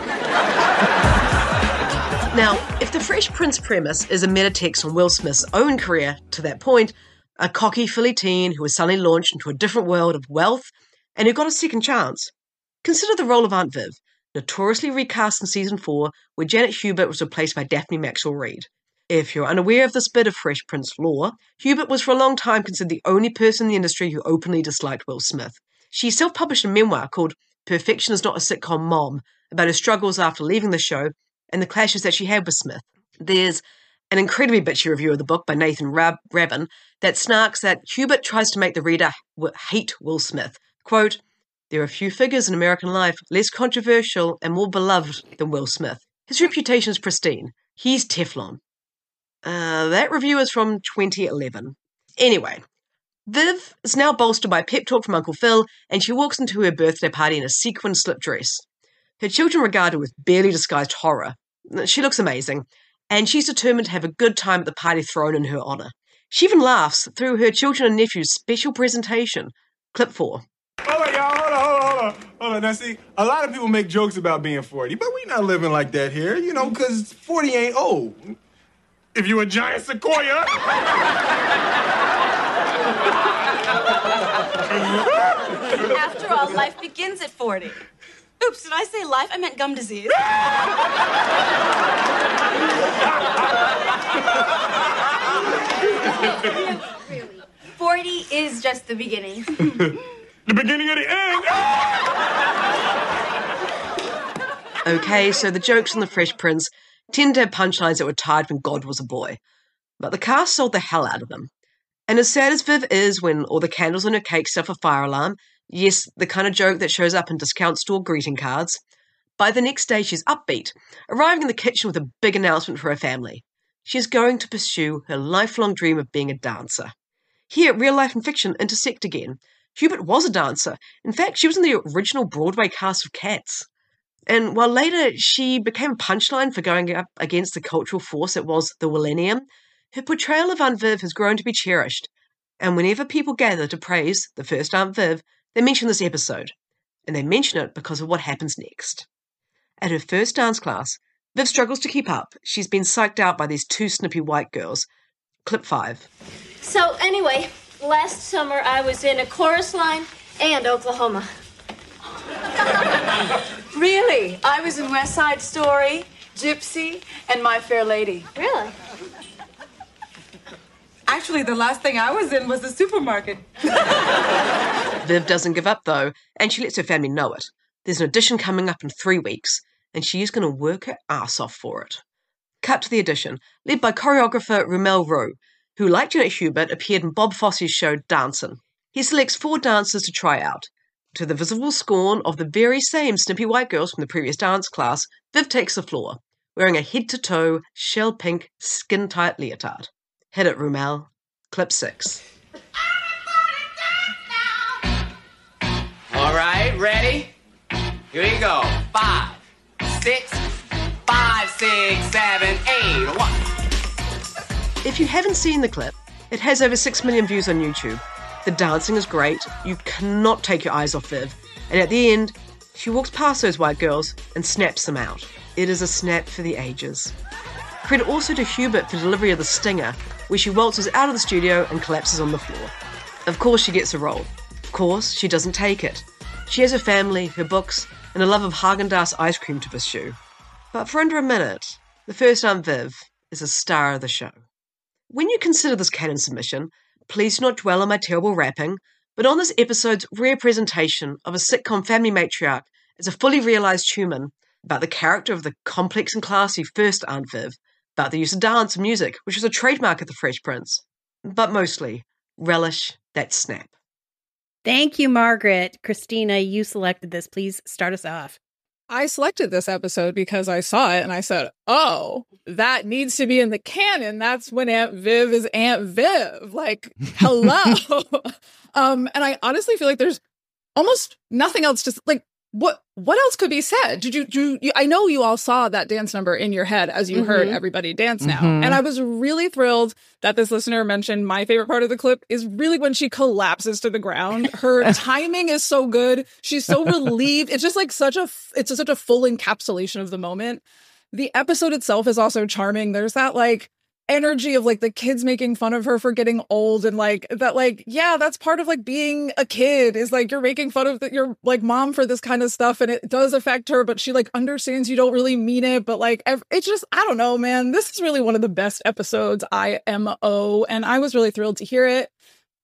Now, if the Fresh Prince premise is a meta-text on Will Smith's own career to that point, a cocky Philly teen who was suddenly launched into a different world of wealth and who got a second chance, consider the role of Aunt Viv, notoriously recast in Season 4, where Janet Hubert was replaced by Daphne Maxwell Reid. If you're unaware of this bit of Fresh Prince lore, Hubert was for a long time considered the only person in the industry who openly disliked Will Smith. She self-published a memoir called Perfection is Not a Sitcom Mom, about her struggles after leaving the show and the clashes that she had with Smith. There's an incredibly bitchy review of the book by Nathan Rabin that snarks that Hubert tries to make the reader hate Will Smith. Quote, there are few figures in American life less controversial and more beloved than Will Smith. His reputation is pristine. He's Teflon. That review is from 2011. Anyway, Viv is now bolstered by a pep talk from Uncle Phil, and she walks into her birthday party in a sequin slip dress. Her children regard her with barely disguised horror. She looks amazing, and she's determined to have a good time at the party thrown in her honour. She even laughs through her children and nephew's special presentation. Clip 4. Hold on, y'all. Hold on. Now, see, a lot of people make jokes about being 40, but we not living like that here, because 40 ain't old. If you a giant sequoia. After all, life begins at 40. Oops, did I say life? I meant gum disease. 40 is just the beginning. The beginning of the end. Okay, so the jokes on The Fresh Prince tend to have punchlines that were tied when God was a boy. But the cast sold the hell out of them. And as sad as Viv is when all the candles on her cake stuff a fire alarm, yes, the kind of joke that shows up in discount store greeting cards, by the next day she's upbeat, arriving in the kitchen with a big announcement for her family. She is going to pursue her lifelong dream of being a dancer. Here, real life and fiction intersect again. Hubert was a dancer. In fact, she was in the original Broadway cast of Cats. And while later she became a punchline for going up against the cultural force that was the Millennium, her portrayal of Aunt Viv has grown to be cherished. And whenever people gather to praise the first Aunt Viv, they mention this episode. And they mention it because of what happens next. At her first dance class, Viv struggles to keep up. She's been psyched out by these two snippy white girls. Clip 5. So anyway, last summer I was in a chorus line and Oklahoma. Really? I was in West Side Story, Gypsy, and My Fair Lady. Really? Actually, the last thing I was in was the supermarket. Viv doesn't give up, though, and she lets her family know it. There's an audition coming up in 3 weeks, and she is going to work her ass off for it. Cut to the audition, led by choreographer Rumel Rowe, who, like Janet Hubert, appeared in Bob Fosse's show Dancin'. He selects 4 dancers to try out. To the visible scorn of the very same snippy white girls from the previous dance class, Viv takes the floor, wearing a head-to-toe, shell-pink, skin-tight leotard. Hit it, Rumel. Clip 6. Get ready. Here we go. 5, 6, 5, 6, 7, 8. 1. If you haven't seen the clip, it has over 6 million views on YouTube. The dancing is great. You cannot take your eyes off Viv. And at the end, she walks past those white girls and snaps them out. It is a snap for the ages. Credit also to Hubert for delivery of the stinger, where she waltzes out of the studio and collapses on the floor. Of course she gets a role. Of course she doesn't take it. She has her family, her books, and a love of Haagen-Dazs ice cream to pursue. But for under a minute, the first Aunt Viv is a star of the show. When you consider this canon submission, please do not dwell on my terrible rapping, but on this episode's rare presentation of a sitcom family matriarch as a fully realised human, about the character of the complex and classy first Aunt Viv, about the use of dance and music, which was a trademark of the Fresh Prince, but mostly, relish that snap. Thank you, Margaret. Christina, you selected this. Please start us off. I selected this episode because I saw it and I said, oh, that needs to be in the canon. That's when Aunt Viv is Aunt Viv. Like, hello. And I honestly feel like there's almost nothing else to, like, what else could be said? Did you I know you all saw that dance number in your head as you heard everybody dance now. And I was really thrilled that this listener mentioned my favorite part of the clip is really when she collapses to the ground. Her timing is so good. She's so relieved. It's just like such a full encapsulation of the moment. The episode itself is also charming. There's that like energy of like the kids making fun of her for getting old and like that, like, yeah, that's part of like being a kid is like you're making fun of your like mom for this kind of stuff and it does affect her, but she like understands you don't really mean it, but like it's just, I don't know, man, this is really one of the best episodes IMO, and I was really thrilled to hear it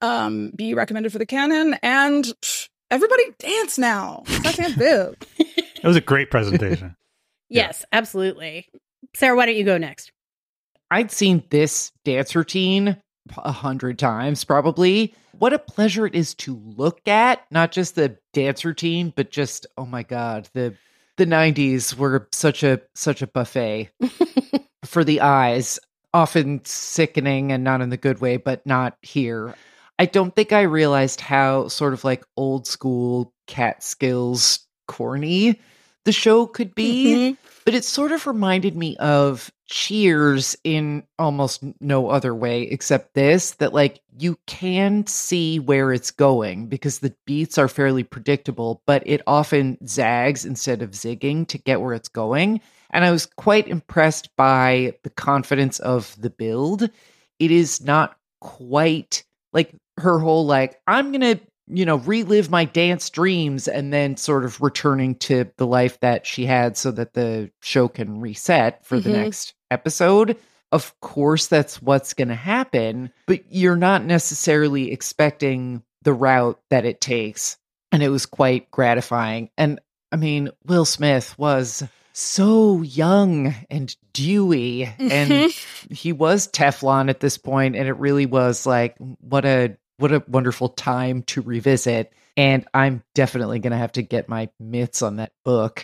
be recommended for the canon, and everybody dance now. That's Aunt Viv. It was a great presentation. Yes, absolutely. Sarah, why don't you go next? I'd seen this dance routine 100 times, probably. What a pleasure it is to look at, not just the dance routine, but just, oh my God, the 90s were such a buffet for the eyes, often sickening and not in the good way, but not here. I don't think I realized how sort of like old school Catskills corny the show could be, but it sort of reminded me of Cheers in almost no other way except this, that like you can see where it's going because the beats are fairly predictable, but it often zags instead of zigging to get where it's going. And I was quite impressed by the confidence of the build. It is not quite like her whole like, I'm going to, relive my dance dreams and then sort of returning to the life that she had so that the show can reset for the next episode. Of course, that's what's going to happen, but you're not necessarily expecting the route that it takes. And it was quite gratifying. And I mean, Will Smith was so young and dewy, and he was Teflon at this point, and it really was like, what a wonderful time to revisit. And I'm definitely going to have to get my mitts on that book.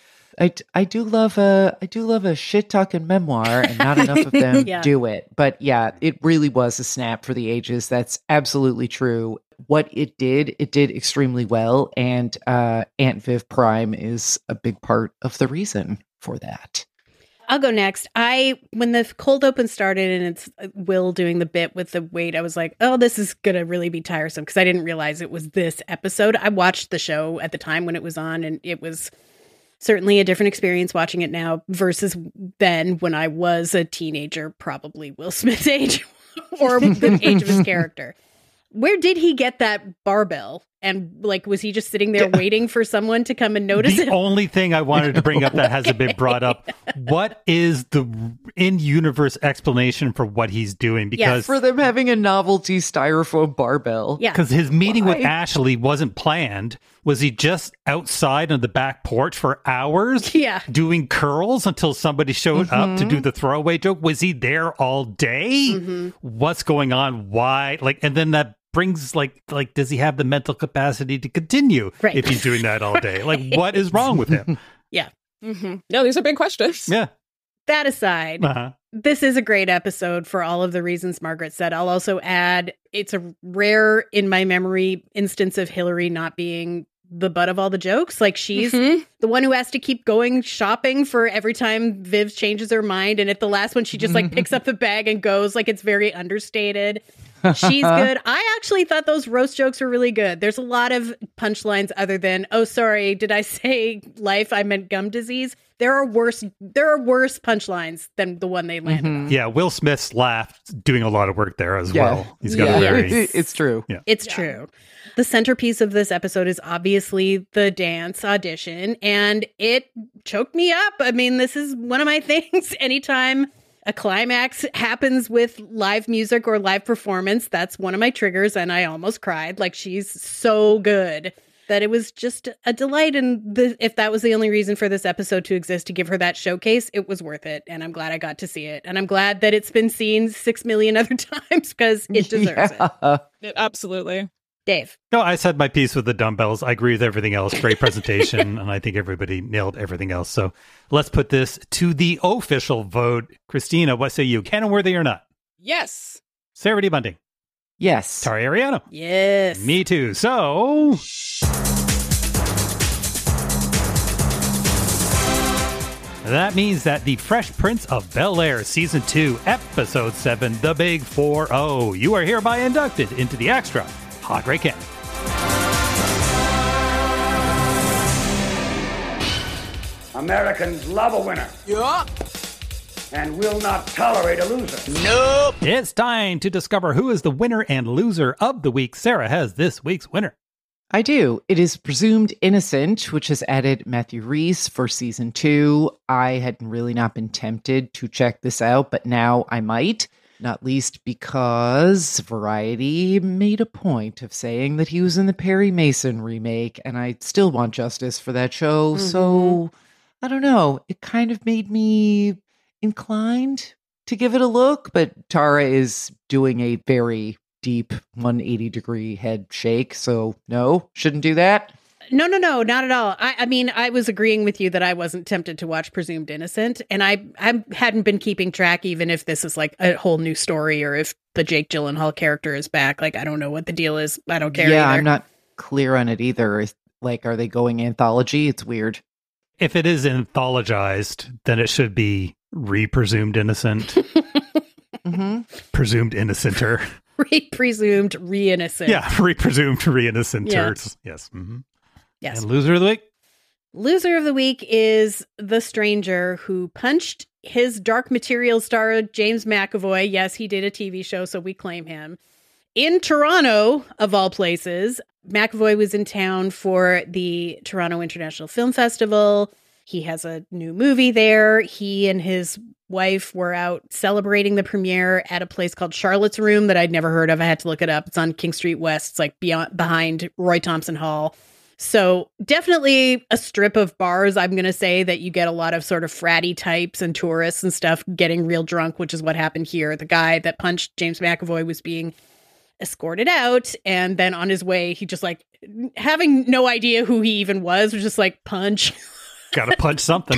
I do love a shit talking memoir, and not enough of them do it. But yeah, it really was a snap for the ages. That's absolutely true. What it did extremely well, and Aunt Viv Prime is a big part of the reason for that. I'll go next. When the cold open started and it's Will doing the bit with the weight, I was like, oh, this is going to really be tiresome, because I didn't realize it was this episode. I watched the show at the time when it was on, and it was certainly a different experience watching it now versus then when I was a teenager, probably Will Smith's age or the age of his character. Where did he get that barbell? And like, was he just sitting there waiting for someone to come and notice it? The only thing I wanted to bring up that hasn't been brought up, what is the in-universe explanation for what he's doing? Because for them having a novelty styrofoam barbell. Yeah. Because his meeting with Ashley wasn't planned. Was he just outside on the back porch for hours doing curls until somebody showed up to do the throwaway joke? Was he there all day? What's going on? Why? Like, and then that brings like does he have the mental capacity to continue if he's doing that all day? Like, what is wrong with him? No, these are big questions. That aside, this is a great episode for all of the reasons Margaret said. I'll also add, it's a rare in my memory instance of Hillary not being the butt of all the jokes. Like, she's the one who has to keep going shopping for every time Viv changes her mind. And at the last one, she just like picks up the bag and goes. Like, it's very understated. She's good. I actually thought those roast jokes were really good. There's a lot of punchlines other than, oh, sorry, did I say life? I meant gum disease. There are worse punchlines than the one they landed on. Yeah, Will Smith's laugh doing a lot of work there as well. He's got a very... It's true. Yeah. It's true. The centerpiece of this episode is obviously the dance audition, and it choked me up. I mean, this is one of my things. Anytime a climax happens with live music or live performance, that's one of my triggers, and I almost cried. Like, she's so good that it was just a delight. And if that was the only reason for this episode to exist, to give her that showcase, it was worth it. And I'm glad I got to see it. And I'm glad that it's been seen 6 million other times, because it deserves it. Absolutely. Dave. No, I said my piece with the dumbbells. I agree with everything else. Great presentation. And I think everybody nailed everything else. So let's put this to the official vote. Christina, what say you? Canon-worthy or not? Yes. Sarah D. Bunting? Yes. Tari Ariano? Yes. Me too. So... that means that the Fresh Prince of Bel-Air Season 2, Episode 7, The Big 4-0, you are hereby inducted into the Extra Hot Great Canon. Americans love a winner. Yeah. And will not tolerate a loser. Nope. It's time to discover who is the winner and loser of the week. Sarah has this week's winner. I do. It is Presumed Innocent, which has added Matthew Rhys for Season 2. I had really not been tempted to check this out, but now I might. Not least because Variety made a point of saying that he was in the Perry Mason remake, and I still want justice for that show. So, I don't know. It kind of made me inclined to give it a look, but Tara is doing a very deep 180-degree head shake, so no, shouldn't do that. No, not at all. I mean, I was agreeing with you that I wasn't tempted to watch Presumed Innocent, and I hadn't been keeping track, even if this is like a whole new story or if the Jake Gyllenhaal character is back. Like, I don't know what the deal is. I don't care either. I'm not clear on it either. Like, are they going anthology? It's weird. If it is anthologized, then it should be Presumed Innocent. Presumed Innocenter. Presumed re-innocent. Yeah, presumed re-innocenter. Yes. Yes. And loser of the week? Loser of the week is the stranger who punched his Dark Materials star, James McAvoy. Yes, he did a TV show, so we claim him. In Toronto, of all places, McAvoy was in town for the Toronto International Film Festival. He has a new movie there. He and his wife were out celebrating the premiere at a place called Charlotte's Room that I'd never heard of. I had to look it up. It's on King Street West. It's like behind Roy Thompson Hall. So definitely a strip of bars. I'm going to say that you get a lot of sort of fratty types and tourists and stuff getting real drunk, which is what happened here. The guy that punched James McAvoy was being escorted out. And then on his way, he just like, having no idea who he even was just like, punch. Gotta punch something.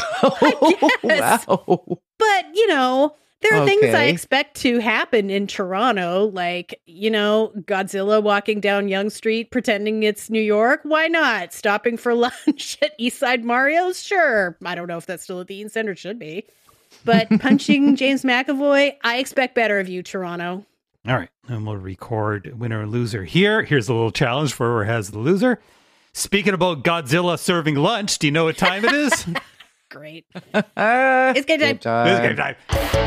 Wow. But, you know, there are things I expect to happen in Toronto, like, you know, Godzilla walking down Yonge Street pretending it's New York. Why not? Stopping for lunch at Eastside Mario's? Sure. I don't know if that's still at the Eaton Center. It should be. But punching James McAvoy, I expect better of you, Toronto. All right. And we'll record winner and loser here. Here's a little challenge for whoever has the loser. Speaking about Godzilla serving lunch, do you know what time it is? Great. It's game time. It's game time.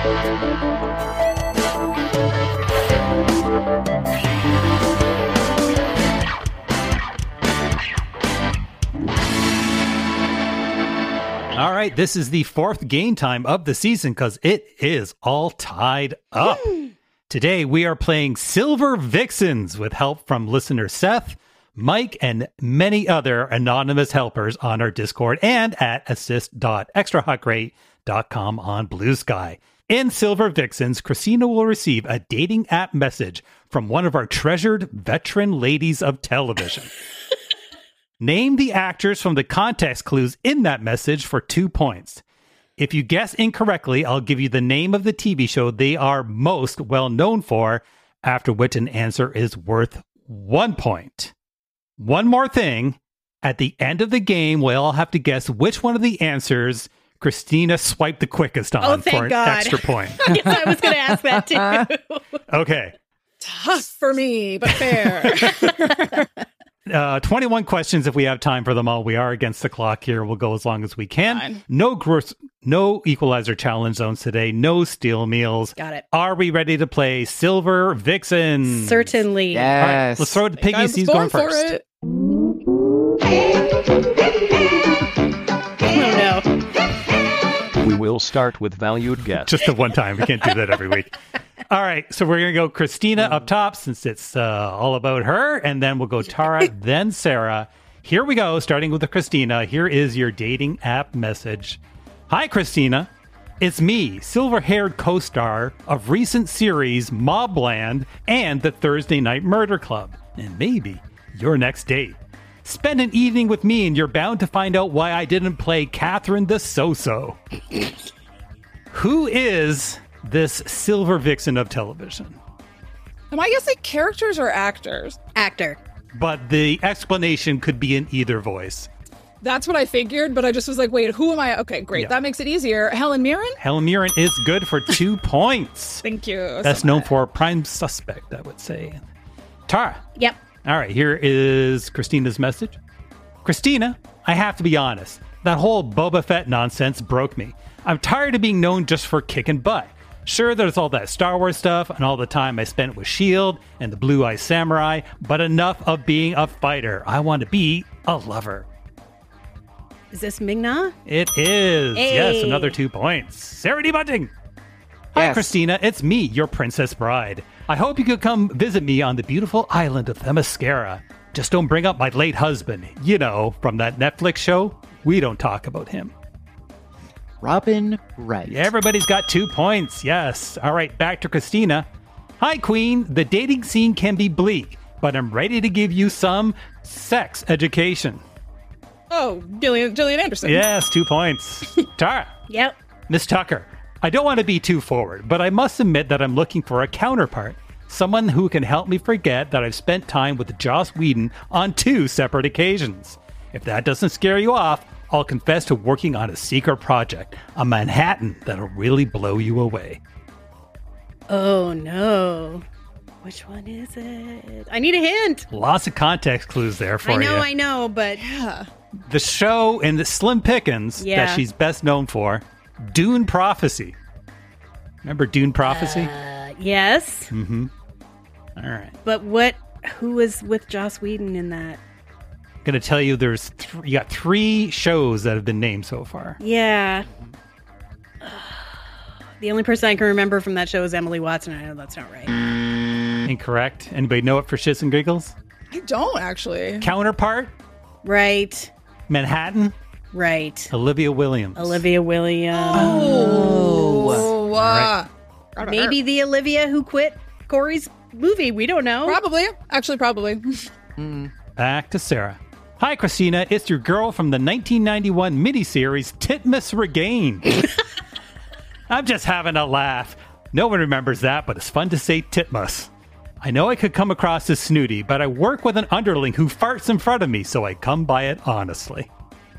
All right, this is the fourth game time of the season because it is all tied up. Today we are playing Silver Vixens with help from listener Seth, Mike, and many other anonymous helpers on our Discord and at assist.extrahotgreat.com on Blue Sky. In Silver Vixens, Christina will receive a dating app message from one of our treasured veteran ladies of television. Name the actors from the context clues in that message for 2 points. If you guess incorrectly, I'll give you the name of the TV show they are most well known for, after which an answer is worth 1 point. One more thing. At the end of the game, we'll all have to guess which one of the answers Christina swiped the quickest on for an extra point. I guess I was going to ask that too. Okay. Tough for me, but fair. 21 questions if we have time for them all. We are against the clock here. We'll go as long as we can. Fine. No equalizer challenge zones today. No steel meals. Got it. Are we ready to play Silver Vixen? Certainly. All right, let's throw it to Piggy. He's going first. Oh, no. We will start with valued guest. Just the one time. We can't do that every week. All right, so we're going to go Christina up top since it's all about her, and then we'll go Tara, then Sarah. Here we go, starting with the Christina. Here is your dating app message. Hi, Christina. It's me, silver-haired co-star of recent series Mobland and the Thursday Night Murder Club, and maybe your next date. Spend an evening with me, and you're bound to find out why I didn't play Catherine the So-So. Who is this silver vixen of television? Am I guessing characters or actors? Actor. But the explanation could be in either voice. That's what I figured, but I just was like, wait, who am I? Okay, great. Yeah. That makes it easier. Helen Mirren? Helen Mirren is good for 2 points. Thank you. That's known for Prime Suspect, I would say. Tara. Yep. All right, here is Christina's message. Christina, I have to be honest. That whole Boba Fett nonsense broke me. I'm tired of being known just for kicking butt. Sure, there's all that Star Wars stuff and all the time I spent with S.H.I.E.L.D. and the Blue Eye Samurai, but enough of being a fighter. I want to be a lover. Is this Ming-Na? It is. Hey. Yes, another 2 points. Sarah D. Bunting. Hi, Yes. Christina. It's me, your princess bride. I hope you could come visit me on the beautiful island of Themyscira. Just don't bring up my late husband. You know, from that Netflix show. We don't talk about him. Robin Wright. Everybody's got 2 points. Yes. All right, back to Christina. Hi, Queen. The dating scene can be bleak, but I'm ready to give you some sex education. Oh, Gillian Anderson. Yes, 2 points. Tara. Yep. Miss Tucker. I don't want to be too forward, but I must admit that I'm looking for a counterpart. Someone who can help me forget that I've spent time with Joss Whedon on 2 separate occasions. If that doesn't scare you off, I'll confess to working on a secret project, a Manhattan that'll really blow you away. Oh, no. Which one is it? I need a hint. Lots of context clues there for you. I know, but yeah. The show in the Slim Pickens that she's best known for, Dune Prophecy. Remember Dune Prophecy? Yes. Mm-hmm. All right. But who was with Joss Whedon in that? I'm going to tell you you got 3 shows that have been named so far. Yeah. The only person I can remember from that show is Emily Watson. I know that's not right. Incorrect. Anybody know it for shits and giggles? I don't, actually. Counterpart? Right. Manhattan? Right. Olivia Williams. Oh. Right. Maybe the Olivia who quit Corey's movie. We don't know. Probably. Actually, probably. Back to Sarah. Hi, Christina. It's your girl from the 1991 miniseries Titmus Regained. I'm just having a laugh. No one remembers that, but it's fun to say Titmus. I know I could come across as snooty, but I work with an underling who farts in front of me, so I come by it honestly.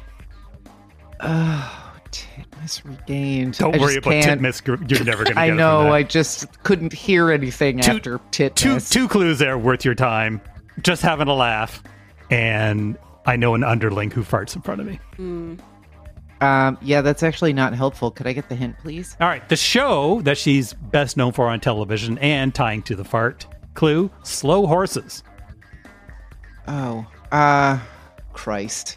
Oh, Titmus Regained. Don't worry about Titmus. You're never going to get I it know. from that. I just couldn't hear anything after Titmus. Two clues there worth your time. Just having a laugh. And I know an underling who farts in front of me. Yeah, that's actually not helpful. Could I get the hint, please? All right. The show that she's best known for on television and tying to the fart clue, Slow Horses. Oh, Christ.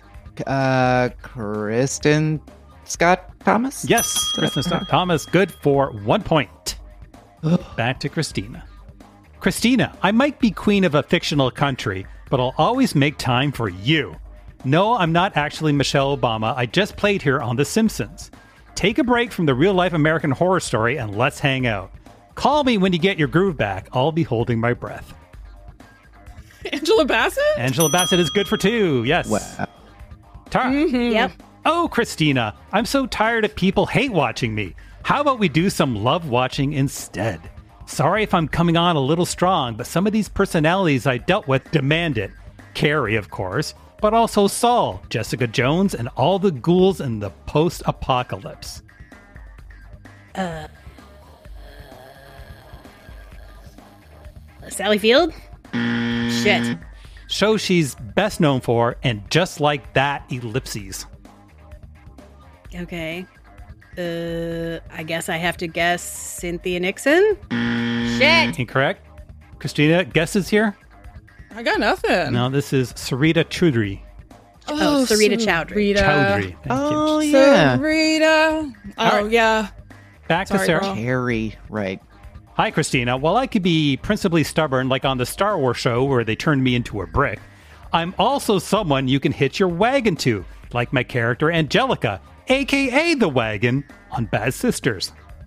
Kristen Scott Thomas? Yes, Kristen Scott Thomas. Good for 1 point. Back to Christina. Christina, I might be queen of a fictional country, but I'll always make time for you. No, I'm not actually Michelle Obama. I just played here on The Simpsons. Take a break from the real-life American Horror Story and let's hang out. Call me when you get your groove back. I'll be holding my breath. Angela Bassett? Angela Bassett is good for 2. Yes. Wow. Tara. Yep. Oh, Christina, I'm so tired of people hate watching me. How about we do some love watching instead? Sorry if I'm coming on a little strong, but some of these personalities I dealt with demand it. Carrie, of course, but also Saul, Jessica Jones, and all the ghouls in the post-apocalypse. Sally Field? Shit. Show she's best known for, and just like that, ellipses. Okay. I guess I have to guess Cynthia Nixon? Shit. Incorrect. Christina, guesses here? I got nothing. No, this is Sarita Choudhury. Oh, Sarita Chowdhury. Choudhury. Thank you. Yeah. Sarita. Oh, All right. yeah. Back to Sorry, Sarah. girl. Harry, right. Hi, Christina. While I could be principally stubborn, like on the Star Wars show where they turned me into a brick, I'm also someone you can hitch your wagon to, like my character Angelica, a.k.a. the wagon, on Bad Sisters.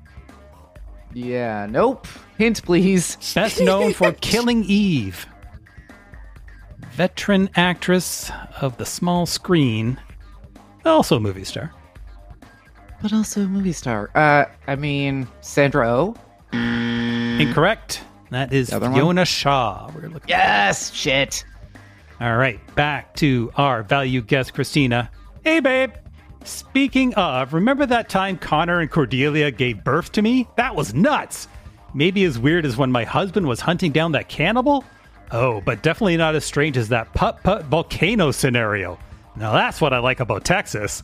Yeah, nope. Hint, please. Best known for Killing Eve. Veteran actress of the small screen, also a movie star. But also a movie star. Sandra Oh? Incorrect. That is Fiona Shaw. We're looking Yes! Shit. All right, back to our value guest, Christina. Hey, babe. Speaking of, remember that time Connor and Cordelia gave birth to me? That was nuts. Maybe as weird as when my husband was hunting down that cannibal? Oh, but definitely not as strange as that putt-putt volcano scenario. Now that's what I like about Texas.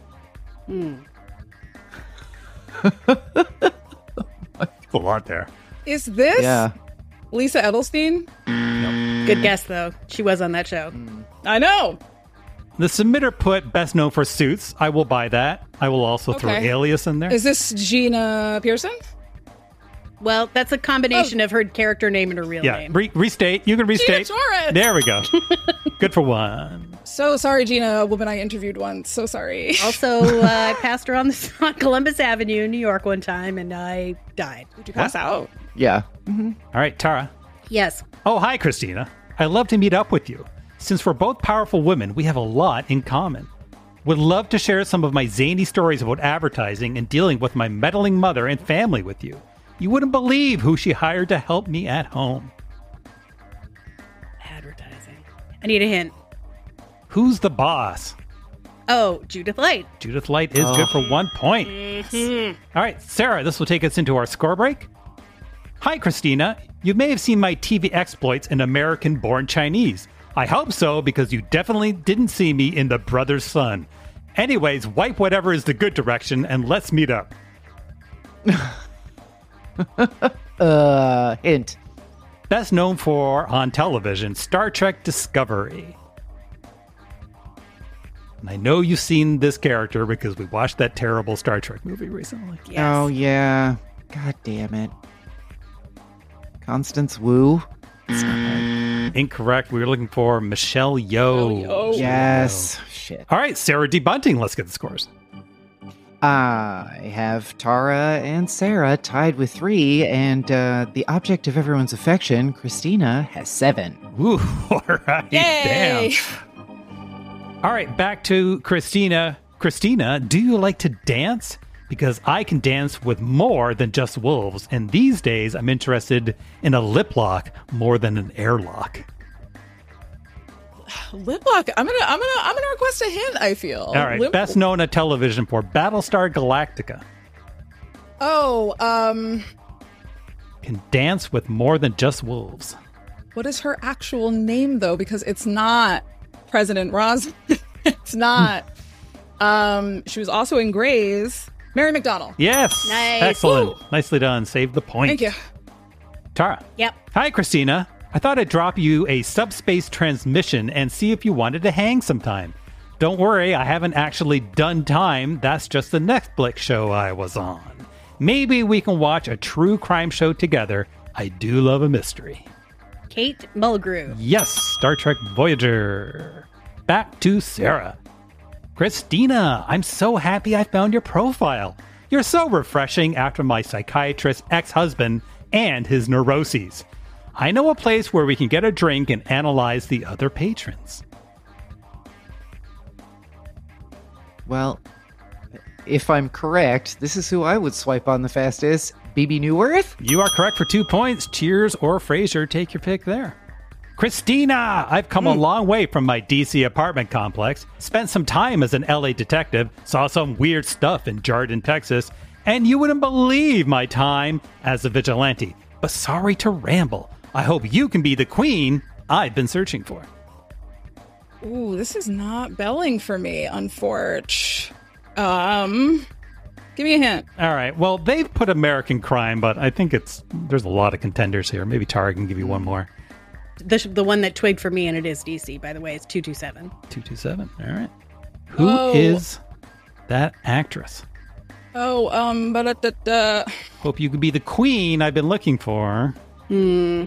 A lot there. Is this Yeah. Lisa Edelstein? Good guess, though. She was on that show. I know. The submitter put best known for Suits. I will buy that. I will also throw Okay. Alias in there. Is this Gina Pearson? Well, that's a combination of her character name and her real name. Restate. You can restate. Gina Torres. There we go. Good for one. So sorry, Gina, a woman I interviewed once. So sorry. Also, I passed her on Columbus Avenue in New York one time, and I died. Did you pass out? Yeah. All right, Tara. Yes. Oh, hi, Christina. I'd love to meet up with you. Since we're both powerful women, we have a lot in common. Would love to share some of my zany stories about advertising and dealing with my meddling mother and family with you. You wouldn't believe who she hired to help me at home. Advertising. I need a hint. Who's the boss? Oh, Judith Light. Judith Light is good for 1 point. All right, Sarah, this will take us into our score break. Hi, Christina. You may have seen my TV exploits in American Born Chinese. I hope so, because you definitely didn't see me in The Brother's Son. Anyways, wipe whatever is the good direction and let's meet up. Hint. Best known for, on television, Star Trek Discovery. And I know you've seen this character because we watched that terrible Star Trek movie recently. Yes. Oh, yeah. God damn it. Constance Wu? That's not right. Incorrect. We were looking for Michelle Yeoh. Yes. Shit. All right, Sarah debunting. Let's get the scores. I have Tara and Sarah tied with 3, and the object of everyone's affection, Christina, has 7. Ooh, all right. Yay. Damn. All right, back to Christina. Christina, do you like to dance? Because I can dance with more than just wolves, and these days I'm interested in a lip lock more than an airlock. Lip lock. I'm gonna request a hint. I feel. All right, best known at television for Battlestar Galactica. Oh, Can dance with more than just wolves. what is her actual name though? Because it's not President Ross. It's not. She was also in Grey's. Mary McDonnell. Yes. Nice. Excellent. Woo. Nicely done. Save the point. Thank you. Tara. Yep. Hi, Christina. I thought I'd drop you a subspace transmission and see if you wanted to hang sometime. Don't worry, I haven't actually done time. That's just the Netflix show I was on. Maybe we can watch a true crime show together. I do love a mystery. Kate Mulgrew. Yes, Star Trek Voyager. Back to Sarah. Christina, I'm so happy I found your profile. You're so refreshing after my psychiatrist ex-husband and his neuroses. I know a place where we can get a drink and analyze the other patrons. Well, if I'm correct, this is who I would swipe on the fastest. BB Newworth? You are correct for 2 points. Cheers or Frasier, take your pick there. Christina, I've come a long way from my DC apartment complex, spent some time as an LA detective, saw some weird stuff in Jordan, Texas, and you wouldn't believe my time as a vigilante. But sorry to ramble. I hope you can be the queen I've been searching for. Ooh, this is not belling for me, unfortunately. Give me a hint. All right. Well, they've put American Crime, but I think there's a lot of contenders here. Maybe Tara can give you one more. The one that twigged for me, and it is DC, by the way, it's 227. 227. All right. Who is that actress? Hope you could be the queen I've been looking for. I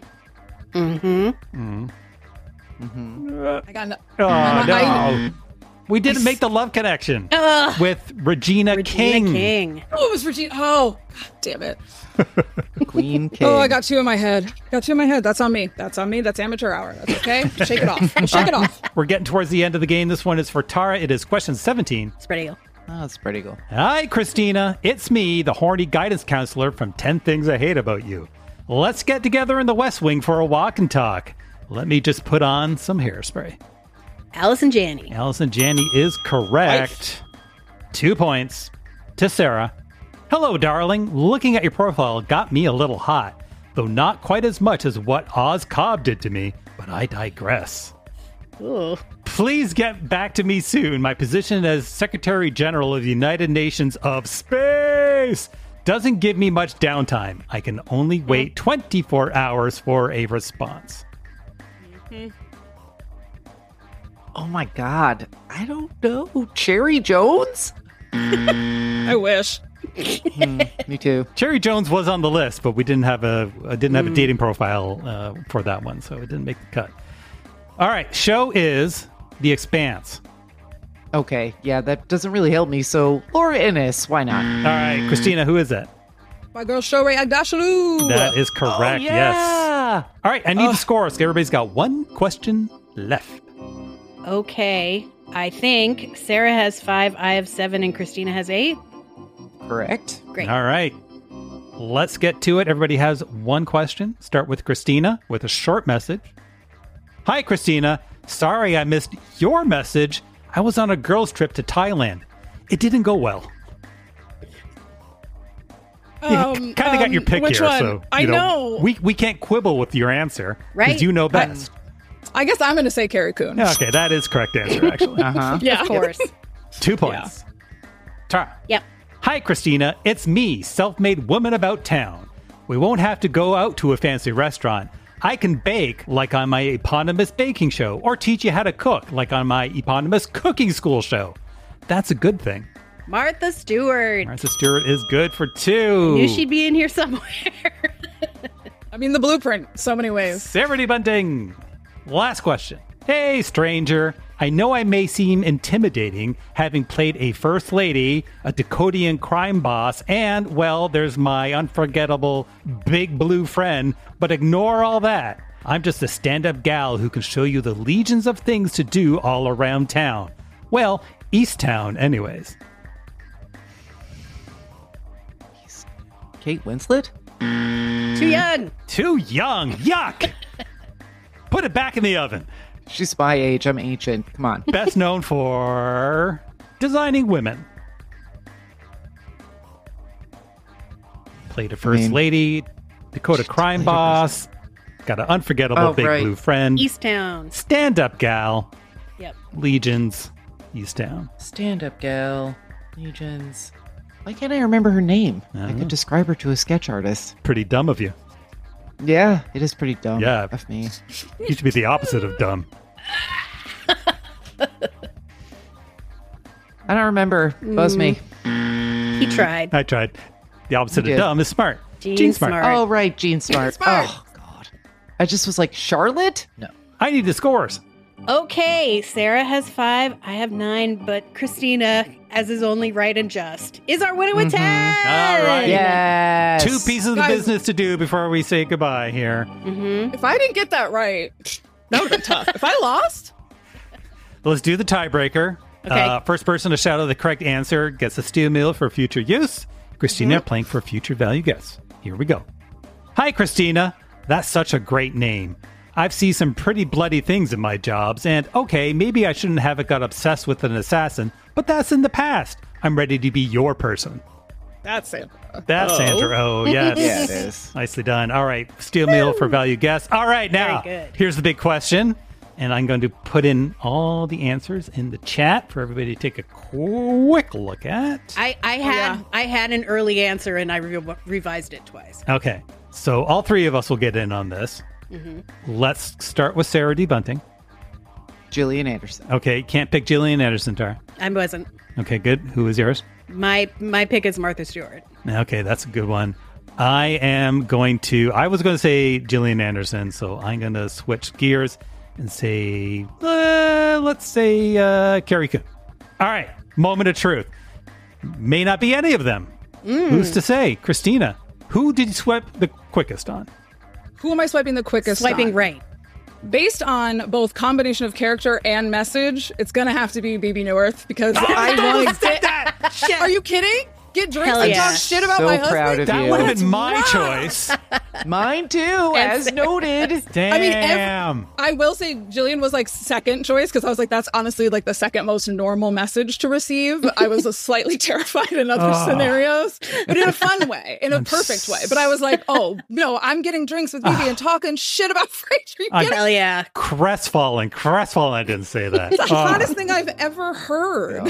got no. We didn't make the love connection with Regina King. Oh, it was Regina. Oh, God damn it. Queen King. Oh, I got two in my head. That's on me. That's amateur hour. That's okay. Shake it off. Shake it off. We're getting towards the end of the game. This one is for Tara. It is question 17. Spread eagle. Oh, it's Spread eagle. Hi, Christina. It's me, the horny guidance counselor from 10 Things I Hate About You. Let's get together in the West Wing for a walk and talk. Let me just put on some hairspray. Allison Janney. Allison Janney is correct. 2 points to Sarah. Hello, darling. Looking at your profile got me a little hot, though not quite as much as what Oz Cobb did to me, but I digress. Ooh. Please get back to me soon. My position as Secretary General of the United Nations of Space doesn't give me much downtime. I can only wait 24 hours for a response. Oh my God. I don't know. Cherry Jones? I wish. Me too. Cherry Jones was on the list, but we didn't have a dating profile for that one, so it didn't make the cut. All right, show is The Expanse. Okay, yeah, that doesn't really help me, so Laura Innes, why not? All right, Christina, who is that? My girl Shohreh Aghdashloo. That is correct, yes. All right, I need the scores. Everybody's got one question left. Okay, I think Sarah has 5, I have 7, and Christina has 8. Correct. Great. All right. Let's get to it. Everybody has one question. Start with Christina with a short message. Hi, Christina. Sorry I missed your message. I was on a girls' trip to Thailand. It didn't go well. Kind of got your pick which here. one? So, I know. We can't quibble with your answer. Right. Because you know best. I guess I'm going to say Carrie Coon. Okay, that is correct answer, actually. Yeah. Of course. 2 points. Tara. Yep. Hi, Christina. It's me, self-made woman about town. We won't have to go out to a fancy restaurant. I can bake like on my eponymous baking show, or teach you how to cook like on my eponymous cooking school show. That's a good thing. Martha Stewart. Martha Stewart is good for 2. Knew she'd be in here somewhere. I mean, the blueprint, so many ways. Sarah Bunting. Last question. Hey, stranger. I know I may seem intimidating, having played a first lady, a Dakothian crime boss, and, well, there's my unforgettable big blue friend, but ignore all that. I'm just a stand-up gal who can show you the legions of things to do all around town. Well, East Town, anyways. Kate Winslet? Too young. Too young. Yuck. Put it back in the oven. She's my age. I'm ancient. Come on. Best known for designing women. Played a first lady, Dakota crime boss, got an unforgettable big blue friend. East Town. Stand-up gal. Yep. Legions. East Town. Stand-up gal. Legions. Why can't I remember her name? I could describe her to a sketch artist. Pretty dumb of you. Yeah, it is pretty dumb Yeah. of me. You should be the opposite of dumb. I don't remember. Buzz me. He tried. I tried. The opposite You of did. dumb is smart. Jean Smart. Oh, right. Jean Smart. Oh, God. I just was like, Charlotte? No. I need the scores. Okay, Sarah has 5, I have 9, but Christina, as is only right and just, is our winner with 10. All right. Yes. 2 pieces of business to do before we say goodbye here. If I didn't get that right, that would have been tough. If I lost? Let's do the tiebreaker. Okay. First person to shout out the correct answer gets a steel meal for future use. Christina playing for future value guess. Here we go. Hi, Christina. That's such a great name. I've seen some pretty bloody things in my jobs, and okay, maybe I shouldn't have got obsessed with an assassin, but that's in the past. I'm ready to be your person. That's Sandra. That's Sandra. Oh, yes. Yeah, it is. Nicely done. All right, steel meal for value guess. All right, now, here's the big question, and I'm going to put in all the answers in the chat for everybody to take a quick look at. I had an early answer, and I revised it twice. Okay, so all three of us will get in on this. Let's start with Sarah D. Bunting. Gillian Anderson. Okay, can't pick Gillian Anderson, Tara. I wasn't. Okay, good. Who is yours? My pick is Martha Stewart. Okay, that's a good one. I was going to say Gillian Anderson, so I'm going to switch gears and say, let's say Carrie Coon. All right, moment of truth. May not be any of them. Who's to say? Christina, who did you swipe the quickest on? Who am I swiping the quickest Swiping on? right. Based on both combination of character and message, it's going to have to be Baby New Earth because I want to get that. Are you kidding? Get drinks and talk shit about my husband? Proud of that you. would have been my choice. Mine too, as noted. Damn. I mean, I will say Jillian was like second choice because I was like, that's honestly like the second most normal message to receive. I was slightly terrified in other scenarios, but in a fun way, in a perfect way. But I was like, oh, no, I'm getting drinks with Baby and talking shit about Frasier. Hell yeah. Crestfallen. I didn't say that. It's the hottest thing I've ever heard.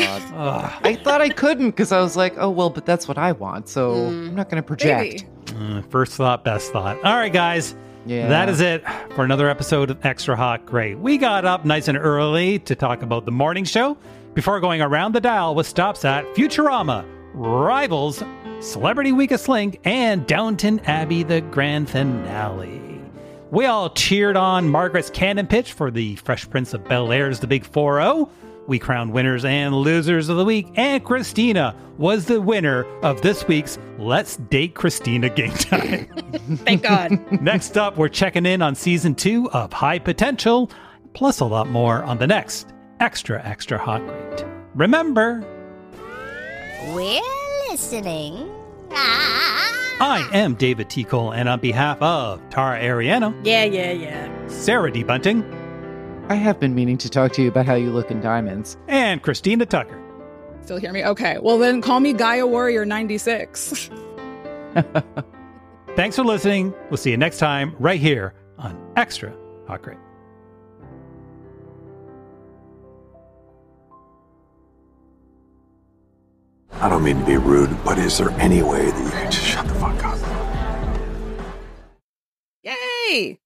I thought I couldn't because I was like, oh, well, but that's what I want, so I'm not going to project. First thought, best thought. All right, guys. Yeah. That is it for another episode of Extra Hot Great. We got up nice and early to talk about the morning show before going around the dial with stops at Futurama, Rivals, Celebrity Weakest Link, and Downton Abbey, the grand finale. We all cheered on Margaret's cannon pitch for the Fresh Prince of Bel-Air's The Big 4-0. We crowned winners and losers of the week, and Christina was the winner of this week's Let's Date Christina Game Time. Thank God. Next up, we're checking in on Season 2 of High Potential, plus a lot more on the next Extra Hot Great. Remember, we're listening. I am David T. Cole, and on behalf of Tara Ariano. Yeah. Sarah D. Bunting. I have been meaning to talk to you about how you look in diamonds. And Christina Tucker. Still hear me? Okay. Well, then call me Gaia Warrior 96. Thanks for listening. We'll see you next time right here on Extra Hot Great. I don't mean to be rude, but is there any way that you can just shut the fuck up? Yay!